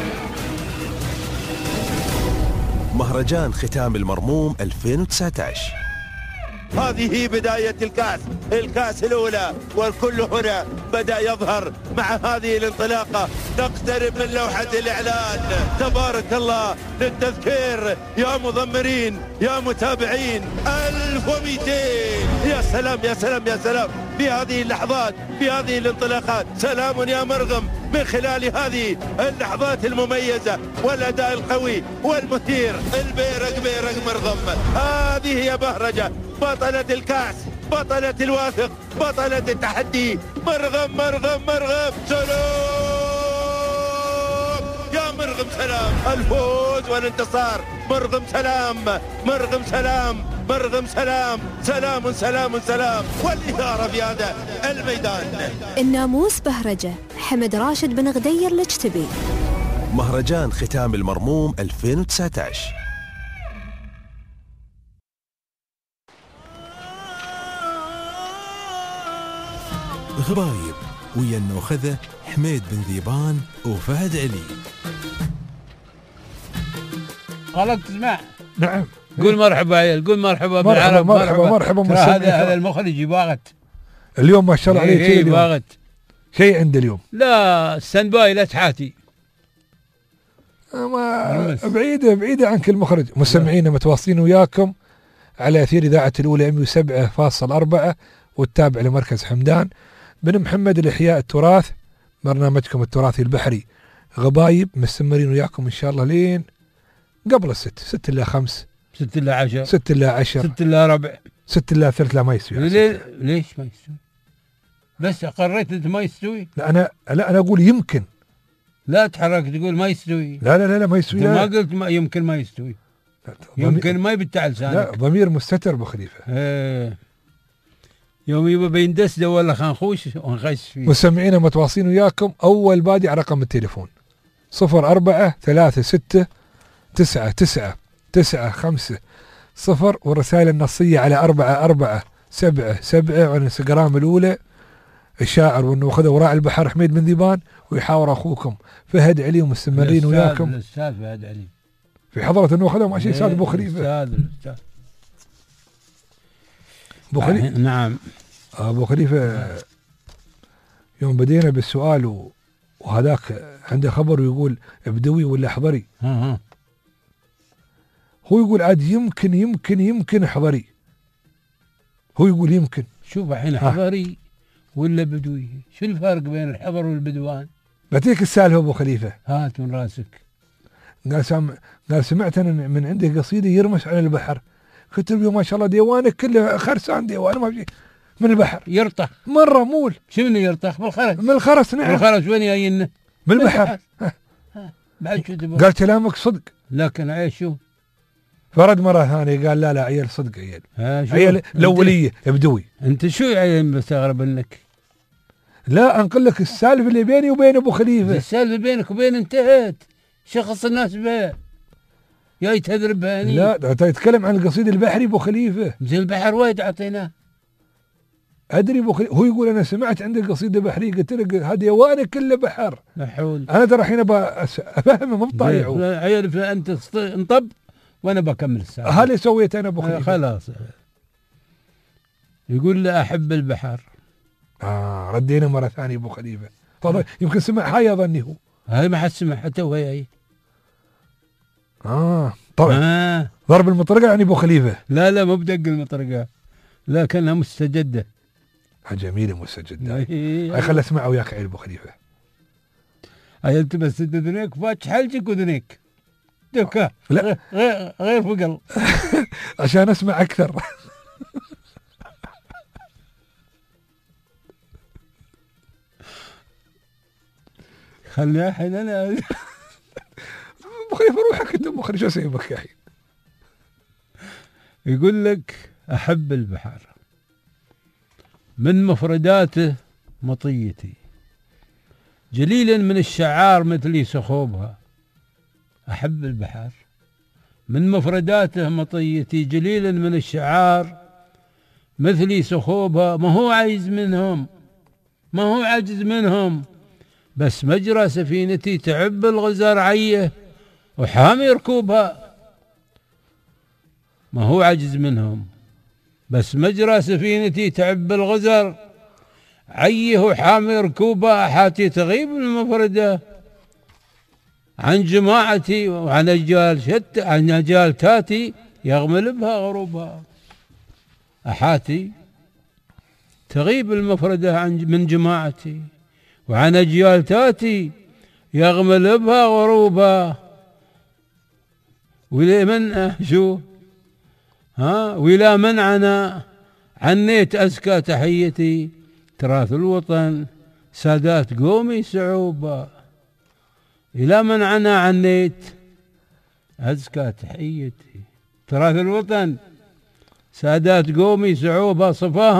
مهرجان ختام المرموم 2019 هذه بداية الكاس الأولى، والكل هنا بدأ يظهر مع هذه الانطلاقة. نقترب من لوحة الإعلان. تبارك الله للتذكير يا مضمرين يا متابعين. 1200. يا سلام يا سلام يا سلام في هذه اللحظات، في هذه الانطلاقات. سلام يا مرغم من خلال هذه اللحظات المميزة والأداء القوي والمثير. البيرق مرغم. هذه هي بهرجة بطلة الكأس، بطلة الواثق، بطلة التحدي. مرغم سلام يا مرغم، سلام. الفوز والانتصار. مرغم سلام، مرغم سلام، مرغم سلام، سلام. والإثارة في هذا الميدان. الناموس بهرجة حمد راشد بن غدير الجتبي. مهرجان ختام المرموم 2019. غبايب ويا النوخذة حميد بن ذيبان وفهد علي. خلك تسمع. نعم. قول مرحبا عيال، قول مرحبا بالعرب. مرحبا هذا المخرج يباغت اليوم ما شاء الله عليه. شيء يباغت شيء عنده اليوم. لا السند باي لا تحاتي. بعيدة عنك المخرج. مستمعينا متواصلين وياكم على أثير إذاعة الأولى 107.4 والتابع لمركز حمدان بن محمد الإحياء التراث، برنامجكم التراثي البحري غبايب. مستمرين وياكم إن شاء الله لين قبل 6 إلا 5 6 إلا 10 6 إلا 10 6 إلا ربع 6 إلا 3. لا ما يستوي. ليش ما يستوي؟ بس قررت أنت ما يستوي. لا أنا أقول يمكن. لا تحرك تقول ما يستوي. لا ما يستوي. ما قلت يمكن ما يستوي. يمكن ما يبتع لسانك. لا ضمير مستتر بخليفة. يوم يبقى بيندس ولا خنخوش ونخش فيه. مستمعينا متواصلين وياكم. أول بادي على رقم التليفون 0436999500 والرسائل النصية على 4477 والانستغرام الأولى الشاعر والنوخذة وراعي البحر حميد بن ذيبان، ويحاور أخوكم فهد علي. ومستمرين وياكم الأستاذ فهد علي في حضرة النوخذة مع شيء أستاذ أبو خليفة. الأستاذ أبو خليفة. نعم أبو خليفة يوم بدينا بالسؤال وهذاك عنده خبر ويقول بدوي ولا حضري. هو يقول عاد يمكن حضري. هو يقول يمكن. شوف الحين حضري ولا بدوي، شو الفرق بين الحضر والبدوان؟ بعطيك السالفة أبو خليفة. هات من راسك. قال سمعت أنا من عنده قصيدة يرمش على البحر. قلت له ما شاء الله ديوانك كله خرسان ديوان ما في من البحر. يرطخ مرة مول. شو من يرطخ؟ بالخرس. من الخرس. نعم. الخرس وين جاينا؟ من البحر. بعد شو تبغى؟ قال كلامك صدق. لكن عيش شو؟ فرد مرة ثانية قال لا عيال صدق عيال. عيال الأولية بدوي. أنت شو عيال مستغرب منك؟ لا أنقل لك السالفة اللي بيني وبين أبو خليفة. السالفة بينك وبين انتهت. شخص الناس بها جاي تهذرب هاني. لا تتكلم عن القصيدة البحري أبو خليفة. زي البحر وايد أعطيناه. أدري أبو خليفة. هو يقول أنا سمعت عندك قصيدة بحرية. قلت له هذه يوانك كله بحر. محول. أنا ترى الحين أفهمه مو بطايعه. عيال أنت انطب وأنا بكمل السالفة. هذا اللي سويته أنا أبو خليفة. خلاص. يقول لا أحب البحر. ردينا مرة ثانية أبو خليفة. طبعا يمكن سمع هاي أظني هو. هاي ما حد سمع حتى وهي. طبعا. ضرب المطرقة يعني أبو خليفة. لا مو بدق المطرقة، لكنها مستجدة. جميلة مستجدة. هاي خل أسمع وياك عيل أبو خليفة. هاي أنت بس ذنيك فاتش حلجك وذنيك دكا. لا غير فقل عشان أسمع أكثر. خلني الحين أنا أبو خليفة روحك أنت أبو خليفة شو سيبك يا حين. يقول لك أحب البحر من مفرداته مطيتي جليلا من الشعار مثلي سخوبها. أحب البحر من مفرداته مطيتي جليلا من الشعار مثلي سخوبها. ما هو عاجز منهم بس مجرى سفينتي تعب الغزر عيه وحامي ركوبها. ما هو عاجز منهم بس مجرى سفينتي تعب الغزر، عيه حامي ركوبه أحاتي تغيب المفردة عن جماعتي وعن أجيال تاتي يغمل بها غروبها. أحاتي تغيب المفردة من جماعتي وعن أجيال تاتي يغمل بها غروبها. ولا من شو ولا منعنا عنيت أزكى تحيتي، تراث الوطن سادات قومي صعوبة. إلى منعنا عنيت أزكى تحيتي، تراث الوطن سادات قومي صعوبة.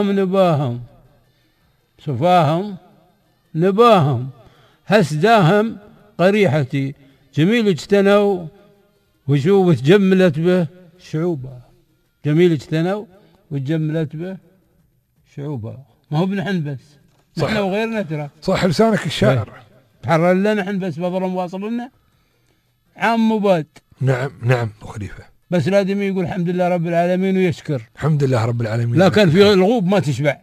صفاهم نباهم هسداهم قريحتي، جميل اجتنوا وشو وتجملت به شعوبة. جميل اجتنوا وتجملت به شعوبة. ما هو بنحن بس، نحن وغيرنا ترى. صح لسانك الشاعر. تحرر لنا نحن بس بضرم واصل لنا عام مباد. نعم أبو خليفة. بس لازم يقول الحمد لله رب العالمين ويشكر. الحمد لله رب العالمين. لكن في الغوب ما تشبع.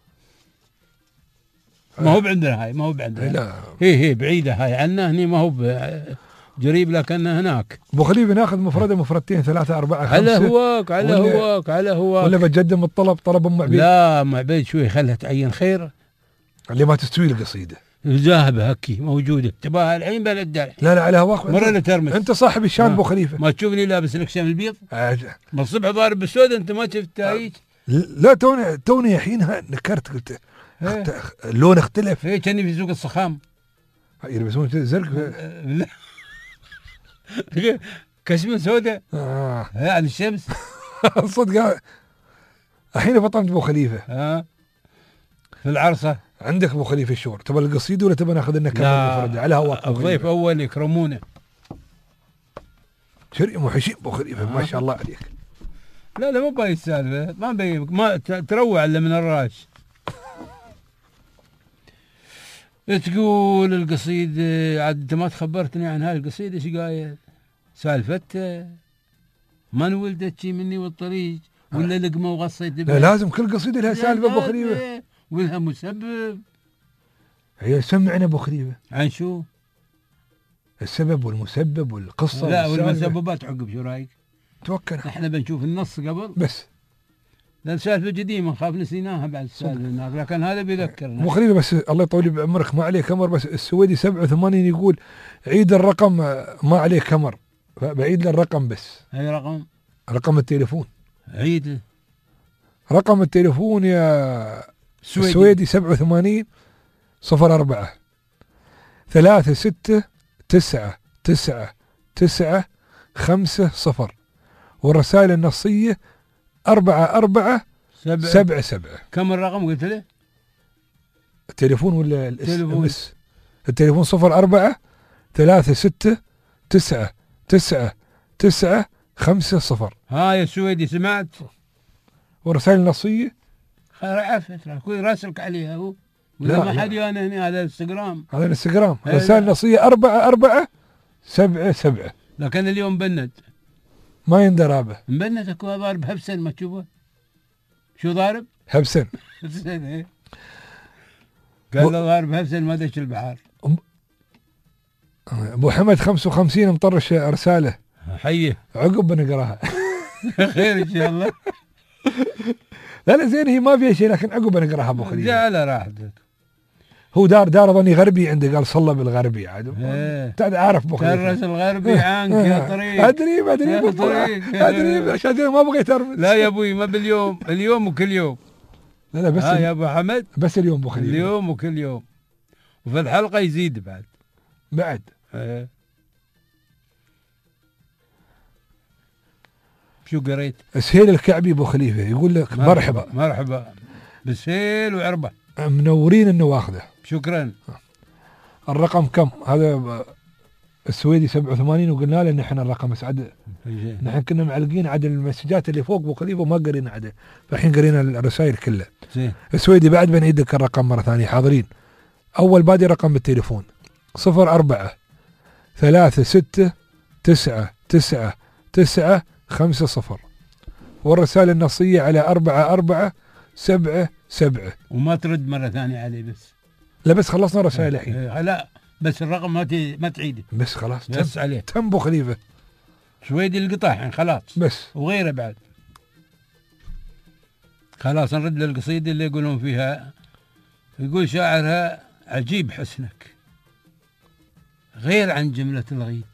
ما هو بعندنا هاي، ما هو بعندنا. لا هي بعيدة هاي عنا، هني ما هو قريب لكنها هناك. ابو خليفة ناخذ مفردة مفردتين 3 4 5 على هواك ولا بتقدم الطلب طلب ام عبيد؟ لا ام عبيد شوي خلها تعين خير اللي ما تستوي القصيدة ذاهبة هكي موجودة تباها الحين بلد لا على هواك مرة لا ترمس. انت صاحب الشان ابو خليفة، ما تشوفني لابس لك شمل البيض من الصبح ضارب بالسود انت ما شفت هيك. لا توني الحين نكرت قلت اللون اختلف. ايه كاني في سوق الصخام يلبسون زرق لا كشمة سوداء عن الشمس. صدق الحين فطنت ابو خليفة في العرصة عندك ابو خليفة الشور. تبى القصيدة ولا تبى ناخذ لنا كم مفردة على هواك؟ الضيف اول يكرمونه. شري محشين ابو خليفة ما شاء الله عليك. لا مو باي السالفة، ما بيك ما تروع الا من الراش. تقول القصيدة عاد انت ما تخبرتني عن هاي القصيدة ايش قايل؟ سالفتها من ولدت شي مني والطريق ولا لقمة وغصيت لا لازم كل قصيدة لها سالفة ابو خليفة ولها مسبب. هي سمعنا ابو خليفة عن شو؟ السبب والمسبب والقصة. لا والمسببات عقب شو رايك؟ توكل احنا بنشوف النص قبل بس. لا السالفة قديمة نخاف نسيناها بعد السالفة، لكن هذا بيذكرنا. ابو خليفة بس الله يطول بعمرك ما عليه كمر. بس السويدي 87 يقول عيد الرقم ما عليه كمر، بعيد للرقم بس. اي رقم؟ رقم التليفون. عيد رقم التليفون يا السويدي 87 04 36 9 9 9 5 0 والرسائل النصية 44 77. كم الرقم قلت له؟ التليفون ولا التليفون؟ التليفون 04 36 9 9 9 5 0. ها يا سويدي سمعت؟ والرسائل النصية خير عفت كل راسلك عليها هو ولا ما حد يانا هنا. هذا الانستغرام. هذا الانستغرام رسائل نصية 44 77. لكن اليوم بند ما يندرى به. مبند اكو ضارب هبسن ما تشوفه؟ شو ضارب؟ هبسن. هبسن ايه قال له ضارب هبسن ما دش البحر. ابو حمد 55 مطرش رسالة حيه عقب بنقراها. خير ان شاء الله. لا زين هي ما فيها شيء لكن عقب نقراها ابو خليل. جعل راحتك. هو دار اظني غربي عنده قال صلى بالغربي عاد. تعال عارف ابو خليل. ترس الغربي عنك يا طريق. ادري عشان ما بغيت ارمز. لا يا ابوي ما باليوم، اليوم وكل يوم. لا بس يا ابو حمد بس اليوم ابو خليل. اليوم وكل يوم. وفي الحلقة يزيد بعد. شو قريت؟ سهيل الكعبي ابو خليفه يقول لك مرحبا بسهيل وعربه منورين النواخذه. شكرا. الرقم كم؟ هذا السويدي 87 وقلنا له ان احنا الرقم بس عاد نحن كنا معلقين عاد المسجات اللي فوق ابو خليفه وما قرينا عاد، فالحين قرينا الرسائل كلها. السويدي بعد بنعيد لك الرقم مره ثانيه حاضرين. اول بادي رقم التليفون 04 36 9 9 9 5 0 والرسالة النصية على 4477. وما ترد مرة ثانية علي بس. لا بس خلصنا رسائل الحين. لا بس الرقم ما تعيده بس خلاص بس عليه تم أبو خليفة سويدي القطع الحين خلاص بس وغيره بعد. خلاص نرد للقصيدة اللي يقولون فيها، يقول شاعرها: عجيب حسنك غير عن جملة الغيد،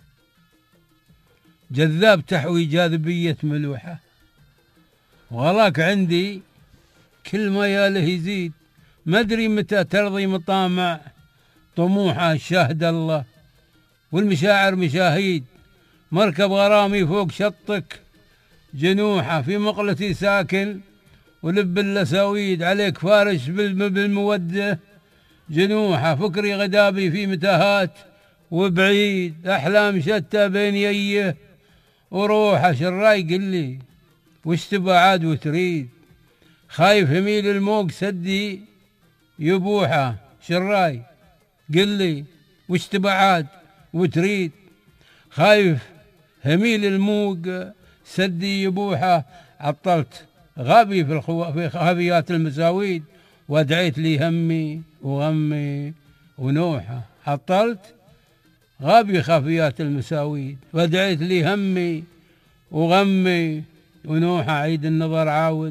جذاب تحوي جاذبية ملوحة، وغلاك عندي كل ما ياله يزيد، ما أدري متى ترضي مطامع طموحه، شاهد الله والمشاعر مشاهيد، مركب غرامي فوق شطك جنوحه، في مقلتي ساكن ولب اللساويد، عليك فارش بالمودة جنوحه، فكري غدابي في متاهات وبعيد، أحلام شتى بين ييه وروحه، شراي قل لي وش تبغى عاد وتريد، خايف هميل الموج سدي يبوحه، شراي قل لي وش تبغى عاد وتريد، خايف هميل الموج سدي يبوحه، عطلت غابي في خافيات المساويد، ودعيت لي همي وغمي ونوحه، عطلت غابي خافيات المساويد، ودعيت لي همي وغمي ونوحه، عيد النظر عاود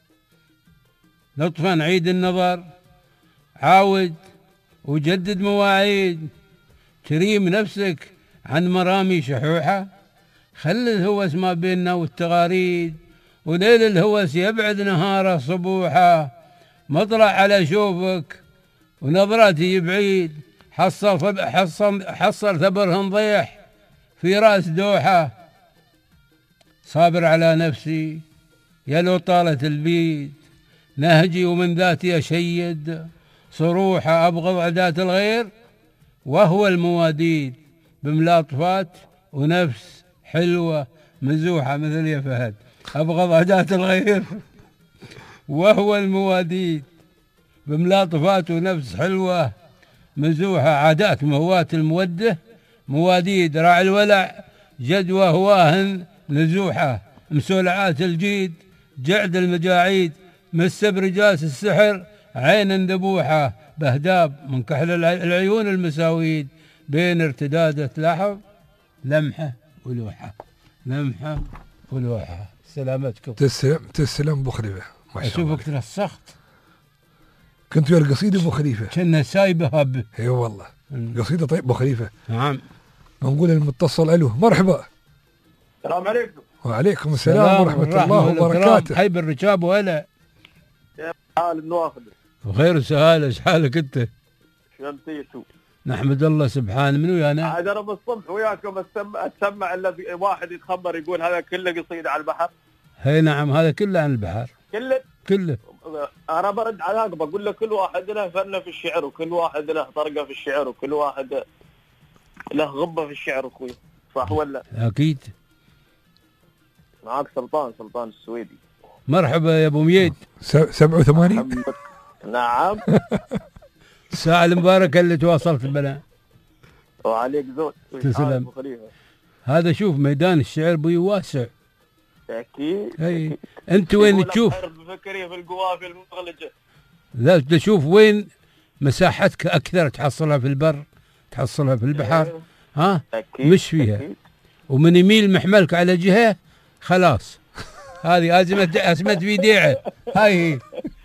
لطفا، عيد النظر عاود وجدد مواعيد، تريم نفسك عن مرامي شحوحة، خل الهوس ما بيننا والتغاريد، وليل الهوس يبعد نهاره صبوحة، مطلع على شوفك ونظراتي بعيد، حصل ثبرهن ضيح في راس دوحة، صابر على نفسي يا لو طالت البيد، نهجي ومن ذاتي أشيد صروحة، أبغض عادات الغير وهو المواديد، بملاطفات ونفس حلوة مزوحة، مثل يا فهد، أبغض عادات الغير وهو المواديد، بملاطفات ونفس حلوة مزوحة، عادات مهوات المودة مواديد، راعي الولع جدوى هواهن نزوحة، مسولعات الجيد جعد المجاعيد، مس برجاس السحر عين ذبوحة، بهداب من كحل العيون المساويد، بين ارتدادة لحظ لمحة ولوحة، لمحة ولوحة. سلامتكم. تسلم أبو خليفة. أشوفك ترسخت. كنت يا القصيدة أبو خليفة. كنا سايبة هب. اي والله. قصيدة طيب أبو خليفة. نعم. نقول المتصل ألو مرحبا. السلام عليكم. وعليكم السلام ورحمة الله وبركاته. حي بالركاب وهلا. كيف حال النواخذ؟ بخير وسهالة، ايش حالك انت؟ شمسيتو. نحمد الله سبحانه. من ويانا؟ عاد انا بالصبح وياكم اسمع الذي واحد يتخبر يقول هذا كله قصيدة على البحر. هي نعم، هذا كله عن البحر. كله. انا برد عليك بقول له كل واحد له فن في الشعر، وكل واحد له طرقه في الشعر، وكل واحد له غبه في الشعر اخوي، صح ولا؟ اكيد. معاك سلطان السويدي. مرحبا يا ابو ميد. 87. نعم. الساعة المباركة اللي تواصلت بنا. وعليك زود. تسلم. هذا شوف ميدان الشعر بي واسع. اكيد. اي انت وين تشوف؟ بفكري في القوافل المغلجة. لا تشوف وين مساحتك اكثر، تحصلها في البر، تحصلها في البحر. ها؟ أكيد. مش فيها. أكيد. ومن يميل محملك على جهة خلاص. هذه أزمة فيديعة. هاي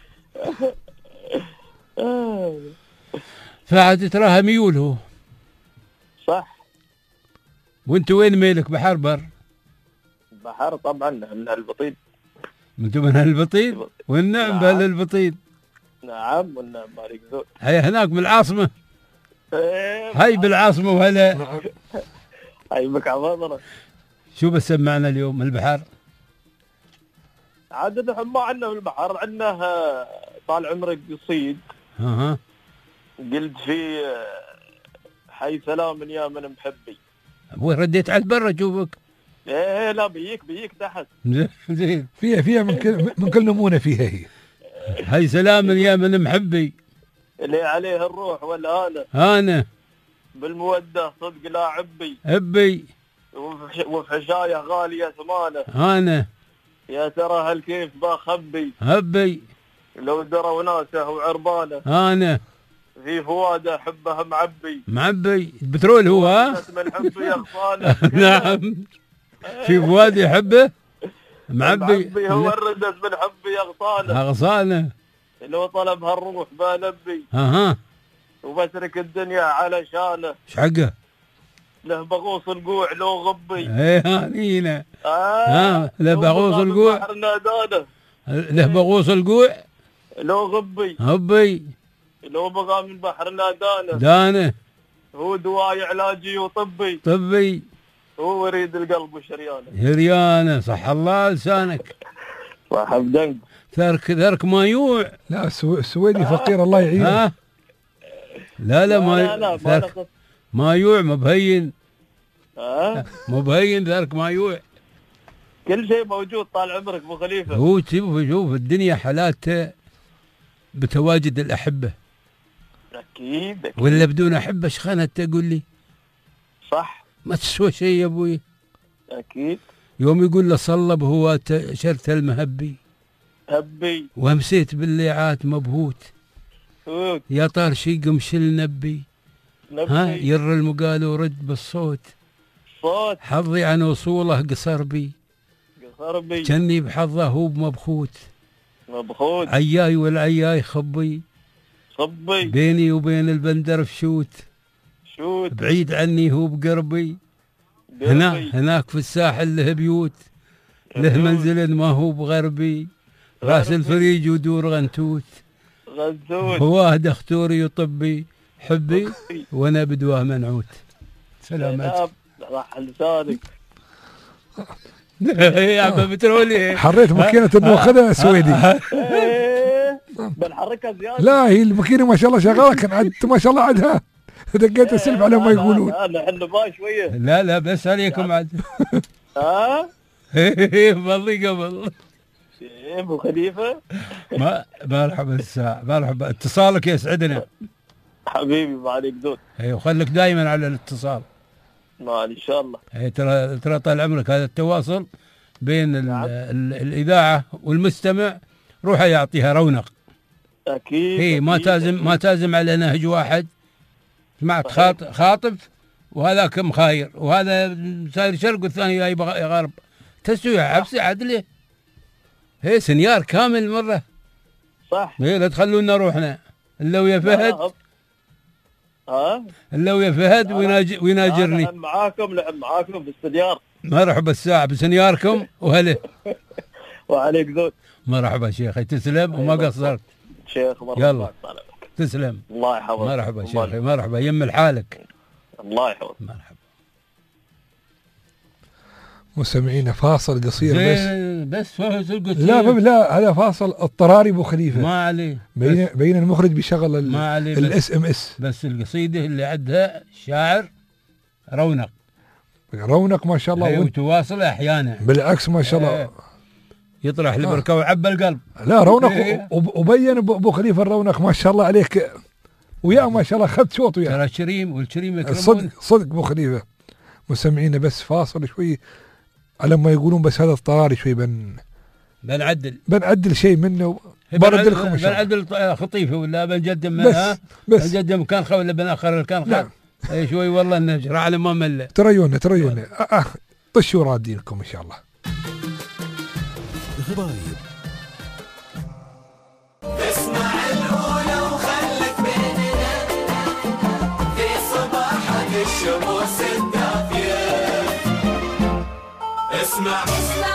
فعاد تراها ميول هو. صح. وانت وين ميلك، بحر بر؟ بحر طبعا، من البطيد. انتم من البطيد؟ والنعم بهالبطيد. نعم والنعم مالك زود. هي هناك من العاصمة. هاي بالعاصمة وهلا. هاي بك عبادرة. شو بسمعنا اليوم البحر؟ عاد نحن ما عندنا في البحر، عندنا طال عمرك قصيد. قلت فيه حي سلام يا من محبي. ابوي رديت على البر اشوفك. ايه لا بيك تحت. زين. فيها من كل نمونة فيها هي. حي سلام يا من محبي. اللي عليه الروح ولا انا بالمودة صدق لا عبي. عبي. وفي حشاية غالية ثمانة. انا يا ترى هل كيف بخبي هبي لو دروا ناسه وعربانه انا في فؤاد احبه معبي بترول هو ها من حبي يغفاله نعم في فؤاد يحبه معبي هو الردت من حبي اغصانه لو طلب هالروح بلبي ها وبترك الدنيا علشانه ايش حقه له بغوص القوع لو غبي ايه هانينا له بغوص القوع له بغوص القوع لو غبي هبي لو بغى من بحرنا دانه هو دواي علاجي وطبي هو يريد القلب وشريانه هريانه صح الله لسانك صاحب دنق ثرك ما يوع لا السويدي فقير الله يعينه لا ثرك ما يوع مبهين مبهين ذلك ما يوع كل شيء موجود طال عمرك ابو خليفه هو شوف الدنيا حالات بتواجد الاحبه اكيد ولا بدون احبه شخانه تقول لي صح ما تسوى شيء يا ابوي اكيد يوم يقول له صلب هو شرت المهبي هبي وامسيت بالليعات مبهوت يا طار شي قمشل نبي ير المقال ورد بالصوت حظي عن وصوله قصر بي جني بحظه هو مبخوت عياي والعياي خبي بيني وبين البندر فشوت بعيد عني هو بقربي هناك في الساحل له بيوت له منزل ما هو بغربي راس الفريج ودور غنتوت هو دختوري وطبي حبي وانا بدواه منعوت. سلامات راح لسانك يا عم بترولي حريت ماكينة المؤخذة سويدي بنحركها زيادة. لا هي الماكينة ما شاء الله شغالة كان عد ما شاء الله عدها دقيت السلف على ما يقولون. نحن باي شوية. لا بس عليكم عاد. والله قبل. ابو خليفة. مرحبا الساعة مرحبا اتصالك يسعدنا. حبيبي ما عليك دود. وخليك دائما على الاتصال. ما ان شاء الله. ترى طال عمرك هذا التواصل بين الإذاعة والمستمع روحه يعطيها رونق. أكيد. هي ما تازم على نهج واحد. سمعت خاطف وهذاك مخاير وهذا ساير شرق والثاني جاي غرب. تسوي عبسي عدله. هي سنيار كامل مرة. صح. هي لا تخلونا روحنا إلا ويا فهد. إلا ويا فهد ويناجرني. نحن معاكم بالسنيار. مرحبا الساعة بسنياركم وهلا. وعليك ذوق. مرحبا شيخي تسلم وما قصرت. شيخ مرحبا. يلا تسلم. الله يحفظك. مرحبا شيخي مرحبا يم لحالك. الله يحفظك. مرحبا. مستمعين فاصل قصير بس فاصل قصير. لا هذا فاصل اضطراري ابو خليفه. ما عليه. بين المخرج بيشغل الاس ام اس. بس القصيده اللي عدها الشاعر رونق ما شاء الله. وتواصل احيانا. بالعكس ما شاء الله. يطرح البركه وعبى القلب. لا رونق وبين ابو خليفه الرونق ما شاء الله عليك. ويا ما شاء الله اخذت صوت وياه. ترى الشريم والشريم يكرمون. صدق ابو خليفه. مستمعين بس فاصل شوي على ما يقولون بس هذا اضطراري شوي بنعدل شيء منه برد لكم ان شاء الله. بنعدل خطيفه ولا بنقدم منها بس بنقدم كان خو ولا بناخر كان خو. اي شوي والله نجرى على ما مل. تريونا طشوا رادينكم ان شاء الله. غرايب اسمع الأولى وخلك بيننا في صباحك الشموس الدافية. اسمع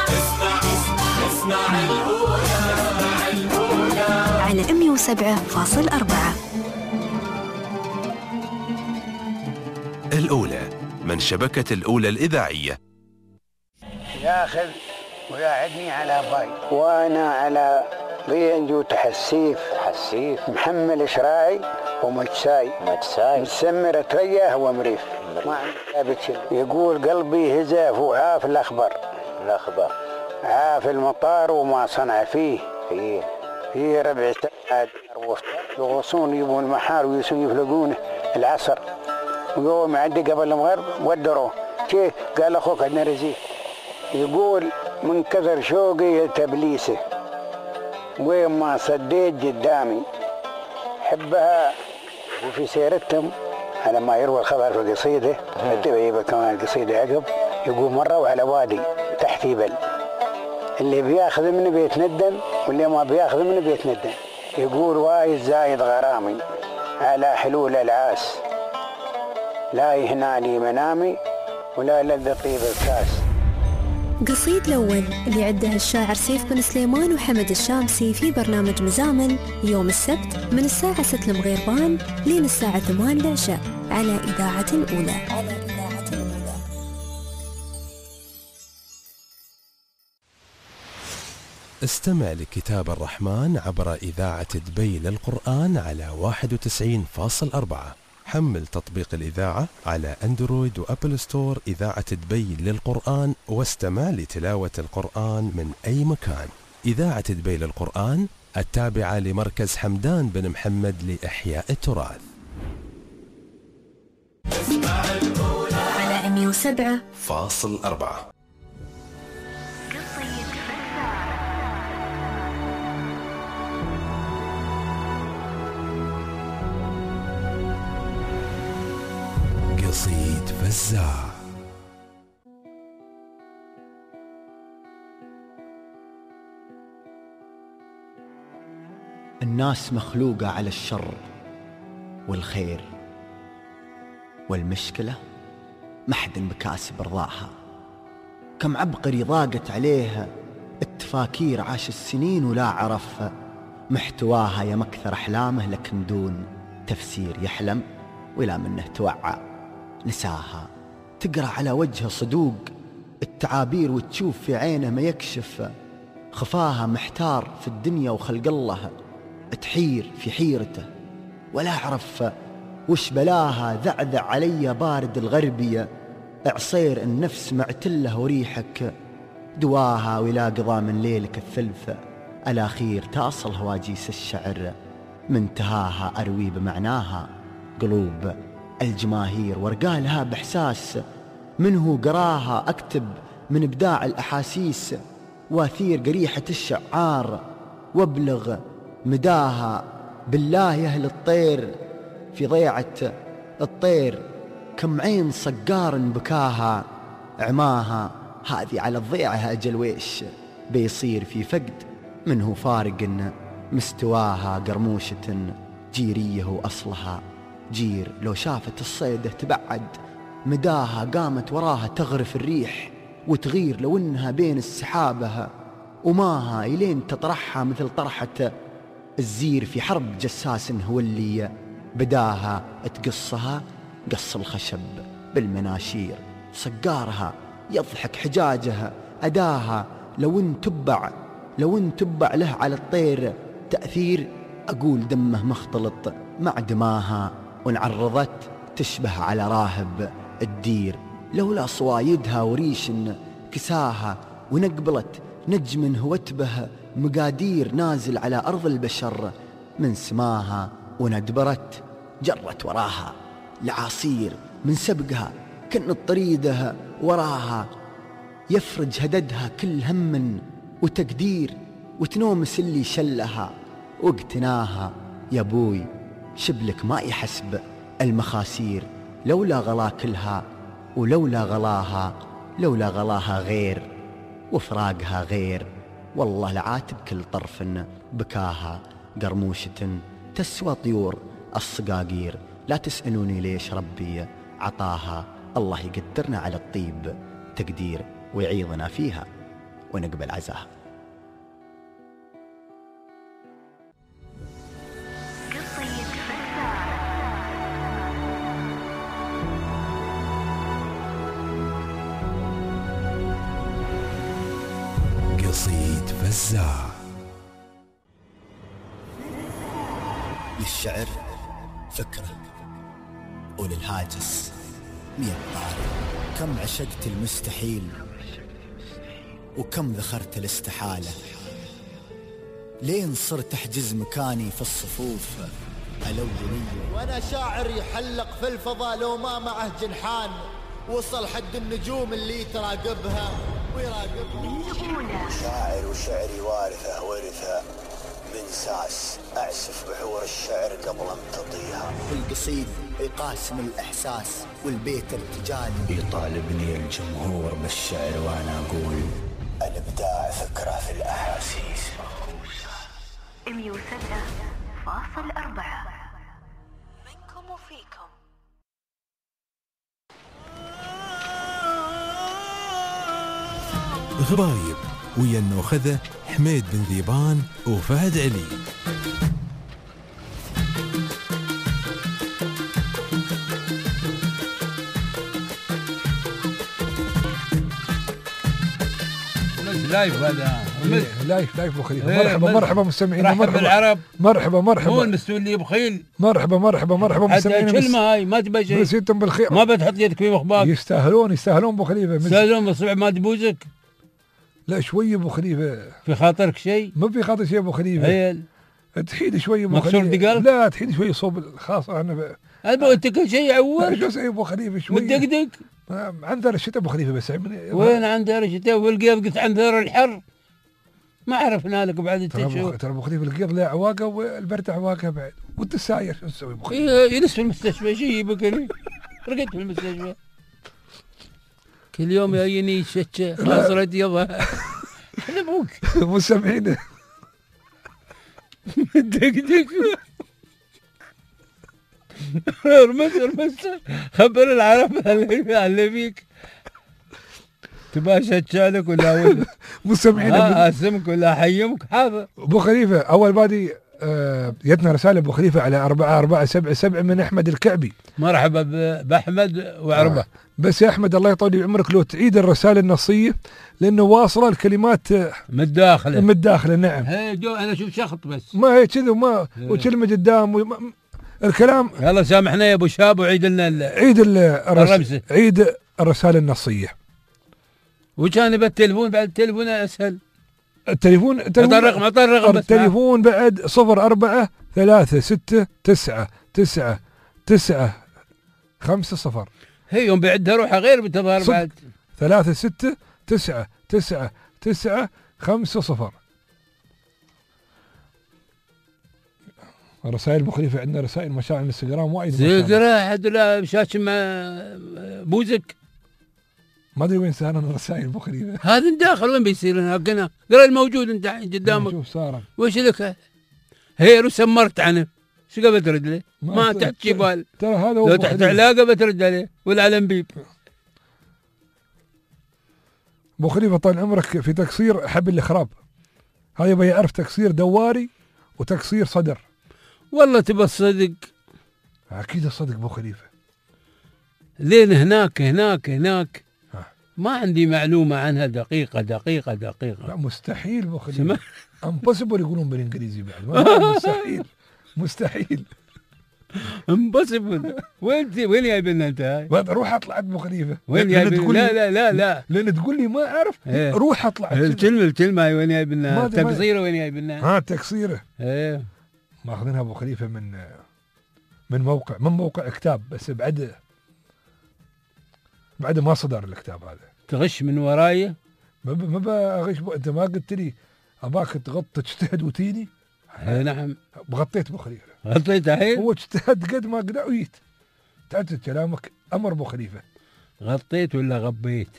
الأولى على 107.4. الأولى من شبكة الأولى الإذاعية. ياخذ ويقعدني على باي وانا على بينجوت حسيف محمل شراي ومتساي مسمر ترياه ومريف ما يقول قلبي هزاف وعاف الأخبار عاف المطار وما صنع فيه ربع ساعة يغوصون يبون المحار ويفلقون العصر ويوم عندي قبل المغرب ودروه كيف قال أخوك عندنا رزيق يقول من كثر شوقي تبليسه وين ما صديت قدامي حبها. وفي سيرتهم على ما يروى الخبر في القصيدة الدبيبة كمان القصيدة عقب يقول مرة على وادي تحت جبل اللي بياخذ منه بيتندم واللي ما بياخذ منه بيتندم. يقول وايد زايد غرامي على حلول العاس لا يهنالي منامي ولا لذ طيب الكاس. قصيد الأول اللي عده الشاعر سيف بن سليمان وحمد الشامسي في برنامج مزامل يوم السبت من الساعة 6 المغربان لين الساعة 8 العشاء على إذاعة الأولى. استمع لكتاب الرحمن عبر إذاعة دبي للقرآن على 91.4. حمل تطبيق الإذاعة على أندرويد وأبل ستور إذاعة دبي للقرآن واستمع لتلاوة القرآن من أي مكان. إذاعة دبي للقرآن التابعة لمركز حمدان بن محمد لإحياء التراث. على 107.4. قصيد فزاع. الناس مخلوقة على الشر والخير، والمشكلة محد بكاسب رضاها. كم عبقري ضاقت عليها التفاكير، عاش السنين ولا عرف محتواها. يا مكثر أحلامه لكن دون تفسير، يحلم ولا منه توعى نساها. تقرأ على وجهه صدوق التعابير وتشوف في عينه ما يكشف خفاها. محتار في الدنيا وخلق الله، تحير في حيرته ولا أعرف وش بلاها. ذعذع علي بارد الغربية، عصير النفس معتله وريحك دواها. ولا قضى من ليلك الثلث الأخير، تأصل هواجيس الشعر منتهاها. أروي بمعناها قلوب الجماهير، ورقالها بإحساس منه قراها. أكتب من إبداع الأحاسيس، واثير قريحة الشعار وابلغ مداها. بالله يا أهل الطير في ضيعة الطير، كم عين صقار بكاها عماها. هذه على الضيعة أجل ويش بيصير في فقد منه فارق مستواها. قرموشة جيريه وأصلها جير، لو شافت الصيدة تبعد مداها. قامت وراها تغرف الريح وتغير لو انها بين السحابها وماها. إلين تطرحها مثل طرحة الزير في حرب جساس هو اللي بداها. تقصها قص الخشب بالمناشير، صقارها يضحك حجاجها أداها. لو ان تبع له على الطير تأثير، أقول دمه مختلط مع دماها. وانعرضت تشبه على راهب الدير، لولا صوايدها وريش كساها. ونقبلت نجم هوتبه مقادير، نازل على أرض البشر من سماها. وندبرت جرت وراها العاصير من سبقها، كأن طريدها وراها يفرج هددها كل هم وتقدير. وتنومس اللي شلها واقتناها. يا بوي شبلك ما يحسب المخاسير، لولا غلا كلها ولولا غلاها غير وفراقها غير. والله لعاتب كل طرف بكاها. قرموشة تسوى طيور الصقاقير، لا تسألوني ليش ربي عطاها. الله يقدرنا على الطيب تقدير ويعيضنا فيها ونقبل عزاها. قصيد فزاع. للشعر فكرة وللهاجس 100 طارق. كم عشقت المستحيل وكم ذخرت الاستحالة، لين صرت أحجز مكاني في الصفوف ألوني. وانا شاعر يحلق في الفضاء لو ما معه جنحان، وصل حد النجوم اللي تراقبها شاعر وشعري وارثه ورثه من ساس أعسف بحور الشعر قبل امتطيها. القصيد يقاسم الإحساس والبيت ارتجالي يطالبني الجمهور بالشعر وأنا أقول الإبداع فكرة في الأحاسيس. 103.4 منكم وفيكم. غرايب ويا النوخذة حميد بن ذيبان وفهد علي. لايف هذا لايف ابو خليفه. مرحبا مرحبا مستمعينا. مرحبا العرب. مرحبا مو المستوى اللي بخيل. مرحبا مستمعينا. كلمه هاي ما تبي شيء. مسيتم بالخير. ما بتحط يدك في مخباك. يستاهلون ابو خليفه. يستاهلون بالصبح ما تبوزك. لا شوي ابو خليفه. في خاطرك شيء؟ ما في خاطر شيء ابو خليفه. هيل تحيد شوي ابو خليفه. مكسور دقال؟ لا تحيد شوي صوب الخاصه انا انت كل شيء عور. شو اسوي ابو خليفه شوي مدقدق. عندنا الشتاء ابو خليفه بس وين عندنا الشتاء والقيض قلت عندنا الحر. ما عرفنا لك بعد التشهور. ترى ابو خليفه القيض له عواقه والبرد عواقه بعد. وانت الساير شو تسوي ابو خليفه؟ يجلس في المستشفى شيء يبك لي. رقدت في المستشفى. كل يوم يجيني شتة خاصرة يضها. انا ابوك. مستمعين. دقدق. ارمس خبر العرب اللي فيك. تبغى شتشالك ولا مستمعين اسمك ولا احيمك حاضر. ابو خليفه اول بادي جتنا رساله ابو خليفه على 4477 من احمد الكعبي. مرحبا باحمد وعربه. بس يا احمد الله يطول عمرك لو تعيد الرساله النصيه لانه واصله الكلمات متداخله. نعم هي جو انا اشوف شخط بس ما هي كذا وما وكلمه قدام الكلام. يلا سامحنا يا ابو شاب وعيد لنا عيد الرساله النصيه. وكان بالتليفون بعد التليفون اسهل. التليفون الرقم التليفون بعد 04 36 9 9 9 5 هي يوم بعدها روحها غير بتظهر بعد 36 9 9 9 5 رسائل ابو خليفه. عندنا رسائل مشاعر الانستغرام وايد. زقرا حد لا شاشم مع بوزك. ما ادري وين صار الرسائل ابو خليفه. هذا داخل وين بيصير هنا قنا قرا الموجود انت قدامك. شوف صار وش لك هي لو سمرت عنه شو قبل ترد له؟ ما تحت جبال. ترى هذا لو تحت علاقه بترد عليه ولا على انبيب. ابو خليفه طال عمرك في تقصير حبل الخراب. هذا يبغى يعرف تقصير دواري وتقصير صدر. والله تبى الصدق. اكيد الصدق ابو خليفه. لين هناك ما عندي معلومه عنها دقيقه. لا مستحيل ابو خليفه. امبوسيبل يقولون بالانجليزي بعد. مستحيل امبوسيبل. وين جايب لنا انت هاي؟ روح اطلع ابو خليفه. وين جايب؟ لا لان تقول لي ما اعرف. روح اطلع. الكلمه هاي وين جايب لنا؟ تقصيره وين جايب لنا؟ تقصيره. ايه ماخذينها ابو خليفه من موقع كتاب بس بعد ما صدر الكتاب هذا. تغش من وراي؟ ما بغش. انت ما قلت لي اباك تجتهد وتيني؟ نعم غطيت ابو خليفه. غطيت الحين؟ هو اجتهد قد ما قد عويت. تعدد كلامك امر ابو خليفه. غطيت ولا غبيت؟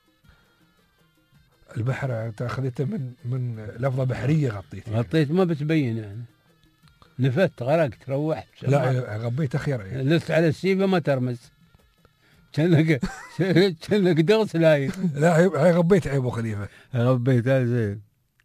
البحر اخذته من لفظه بحريه. غطيت ما بتبين يعني. نفت غرقت روحت. لا غبيت اخيرا يعني. لست على السيفه ما ترمز. كأنك تغسل هاي. لا هاي غبيت يا ابو خليفه. غبيت هاي زين.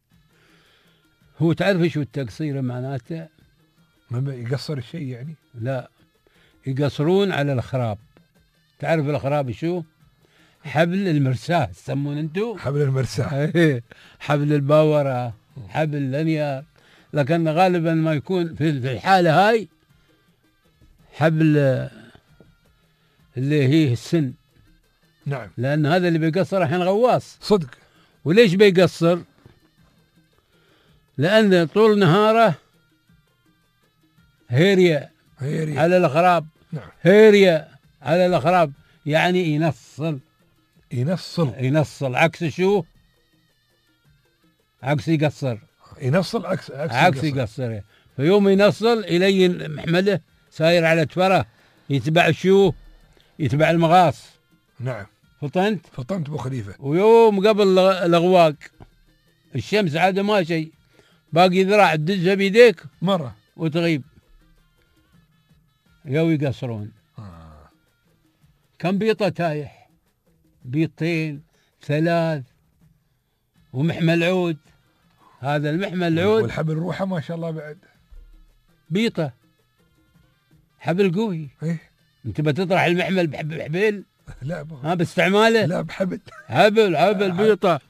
هو تعرف شو التقصير معناته؟ ما يقصر الشيء يعني؟ لا يقصرون على الخراب. تعرف الخراب شو؟ حبل المرساه تسمون انتو؟ حبل المرساه. حبل الباورة، حبل الانيار. لكن غالبا ما يكون في الحالة هاي حبل اللي هي السن. نعم. لأن هذا اللي بيقصر الحين غواص. صدق. وليش بيقصر؟ لأن طول نهاره هيريا على الأخراب. نعم. هيريا على الأخراب يعني ينصل ينصل عكس شو؟ عكس يقصر. ينصل عكس يقصر. فيوم ينصل يلين محمله ساير على تفره، يتبع شو؟ يتبع المغاص. نعم. فطنت ابو خليفه. ويوم قبل الاغواق الشمس عاد ما شيء، باقي ذراع تدزها بيديك مره وتغيب. يو يقصرون. كم بيطه تايح؟ بيطين 3 ومحمل عود. هذا المحمل عود والحبل روحه ما شاء الله بعد بيطه حبل قوي. ايه انت بتطرح المحمل بحبل؟ لا باستعماله؟ لا بحبل. حبل بيطه.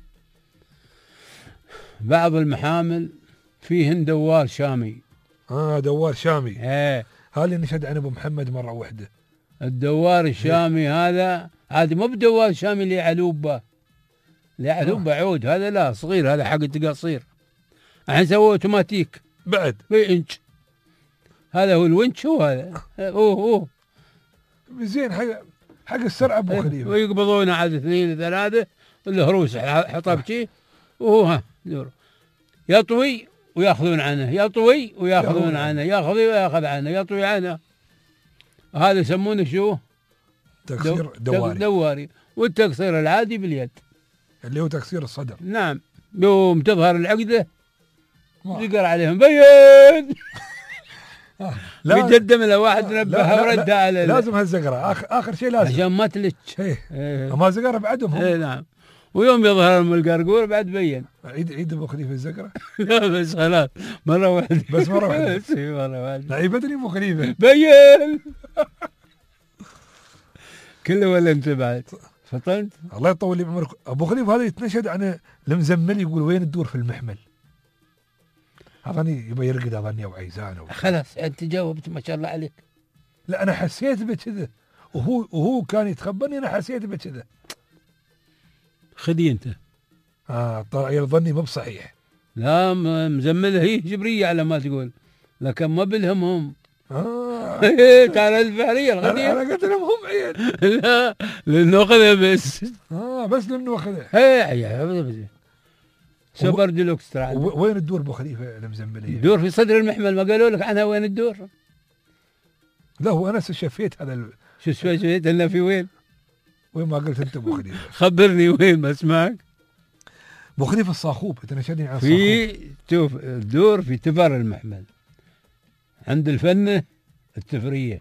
بعض المحامل فيهن دوار شامي. دوار شامي. ايه هذا اللي نشهد عن ابو محمد مره واحده. الدوار الشامي هذا مو بدوار شامي اللي علوبه. عود، هذا لا صغير، هذا حق التقاصير. الحين سووا اوتوماتيك بعد بإنش. هذا هو الونش. هو هذا هو زين حق السرعه ابو خليفه. ويقبضونه عاد 2 3 الهروس حطبتي وهو دور يطوي وياخذون عنه، يطوي وياخذون عنه، ياخذ عنه، يطوي عنه. هذا يسمونه شو؟ تكسير دواري. والتكسير العادي باليد اللي هو تكسير الصدر. نعم. يوم تظهر العقده يقر عليهم بين. بيقدم له واحد نبهه ورد على لازم هالزقره اخر شيء لازم عشان ما تلتش. ما زقره بعدهم هم. نعم. ويوم يظهر القرقور بعد بين. عيد ابو خليفه الزقره. لا بس خلاص مره واحده. بس مره واحده. مره واحده. لا يبدني ابو خليفه بين. كله ولا انت بعد فطنت. الله يطول لي بعمرك ابو خليفه. هذا يتنشد عن المزمل، يقول وين تدور في المحمل. اظني يبغى يرقد اظني او عيزان خلاص انت جاوبت ما شاء الله عليك. لا انا حسيت بكذا وهو كان يتخبرني، انا حسيت بكذا. خذي انت. طيب ظني مو بصحيح. لا مزمله هي جبريه على ما تقول، لكن ما بلهم هم. تعال البحريه الغدير. انا قلت لهم هم عيال. لا لانه اخذها بس. بس لانه اخذها. اي سوبر ديلوكس ترى. وين الدور ابو خليفه المزمليه؟ دور في صدر المحمل. ما قالوا لك عنها وين الدور؟ لا هو انا شفيت هذا شو شفيت انه في وين ما قلت انت ابو خليفه؟ خبرني وين بسمعك. ابو خليفه الصاخوب تنشدني عن الصاخوب. شوف الدور في تفر المحمل عند الفنه التفريه.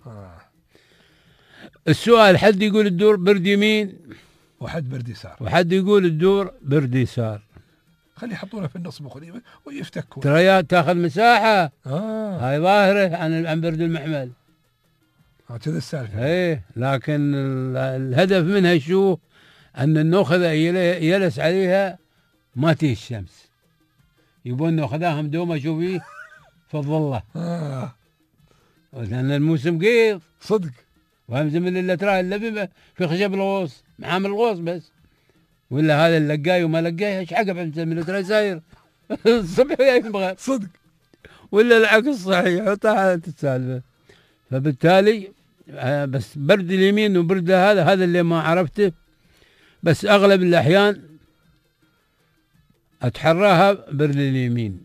السؤال حد يقول الدور برد يمين وحد برد يسار، وحد يقول الدور برد يسار. خلي يحطونه في النص ابو خليفه ويفتكوا. ترى تاخذ مساحه. هاي ظاهره عن برد المحمل. كذا السالفه. ايه لكن الهدف منها شو؟ ان النوخذه يلس عليها ما تيجي الشمس. يبون ناخذاها مدومه شوفي في الظله. لان الموسم قيض صدق. وهم زمن اللي تراه الا في خشب الغوص معامل الغوص بس. ولا هذا اللقاي وما لقاي ايش عقب عند زمن اللي تراه ساير الصبح وياي بغير صدق. ولا العكس صحيح. وطاحت السالفه. فبالتالي بس برد اليمين وبرد هذا اللي ما عرفته. بس اغلب الاحيان اتحراها برد اليمين.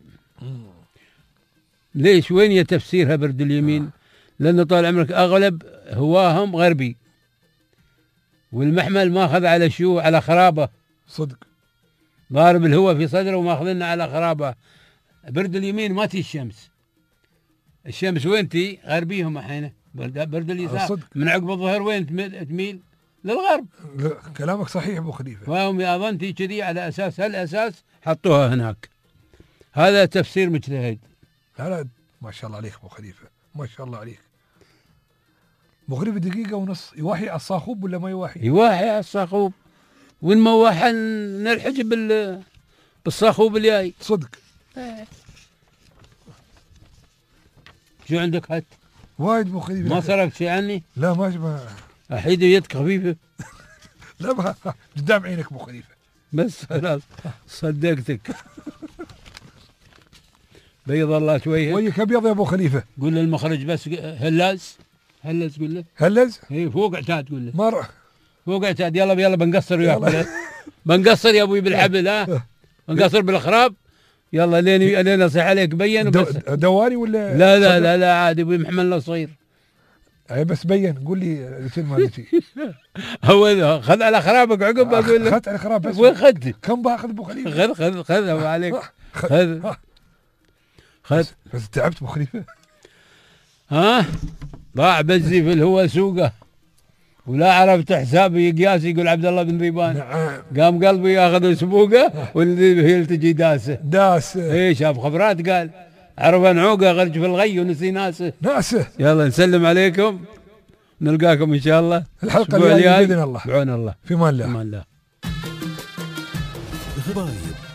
ليش؟ وين هي تفسيرها برد اليمين؟ لأنه طال عمرك أغلب هواهم غربي، والمحمل ماخذ على شو؟ على خرابة. صدق. ضارب الهواء في صدره وماخذنا على خرابة. برد اليمين ما تي الشمس وين تي؟ غربيهم أحيانا. برد اليسار من عقب الظهر وين تميل؟ للغرب. كلامك صحيح أبو خليفة. فهم أظن تي كذي على أساس هالأساس حطوها هناك. هذا تفسير مجتهد. لا ما شاء الله عليك أبو خليفة، ما شاء الله عليك. أبو خليفة دقيقة ونص يواحي على الصاخوب ولا ما يواحي؟ يواحي على الصاخوب، وإن ما واحي نلحج بالصاخوب الجاي. صدق. شو عندك هات؟ وايد أبو خليفة. ما صرفت شيء عني؟ لا ما أحيد يدك خفيفة. لا ما قدام عينك أبو خليفة. بس خلاص صدقتك. بيض الله شويه. ويك ابيض يا ابو خليفه. قول له المخرج بس هلاز قول له. هلز؟ اي فوق اعتاد قول له. مره فوق اعتاد. يلا بنقصر وياك. بنقصر يا ابوي بالحبل. ها بنقصر بالاخراب. يلا لين اصيح عليك بين بس. دواري ولا لا عادي ابوي محملنا صغير. اي بس بين قول لي الكلمه مالتي. هو خذ على خرابك عقب اقول لك. خذ على خراب بس. وين خذ؟ كم باخذ ابو خليفه؟ خذ ابو عليك. خذ بس تعبت ابو خليفه. ها ضاع بزي في الهوى سوقه ولا عرفت حسابي قياس. يقول عبد الله بن ذيبان. نعم. قام قلبي ياخذ سبوقه واللي هي تجي داسه. ايه شاف خبرات قال عرف نعوقه غرج في الغي ونسي ناسه. يلا نسلم عليكم نلقاكم ان شاء الله الحلقه الجايه باذن الله. بعون الله. في امان الله. في امان الله. غرايب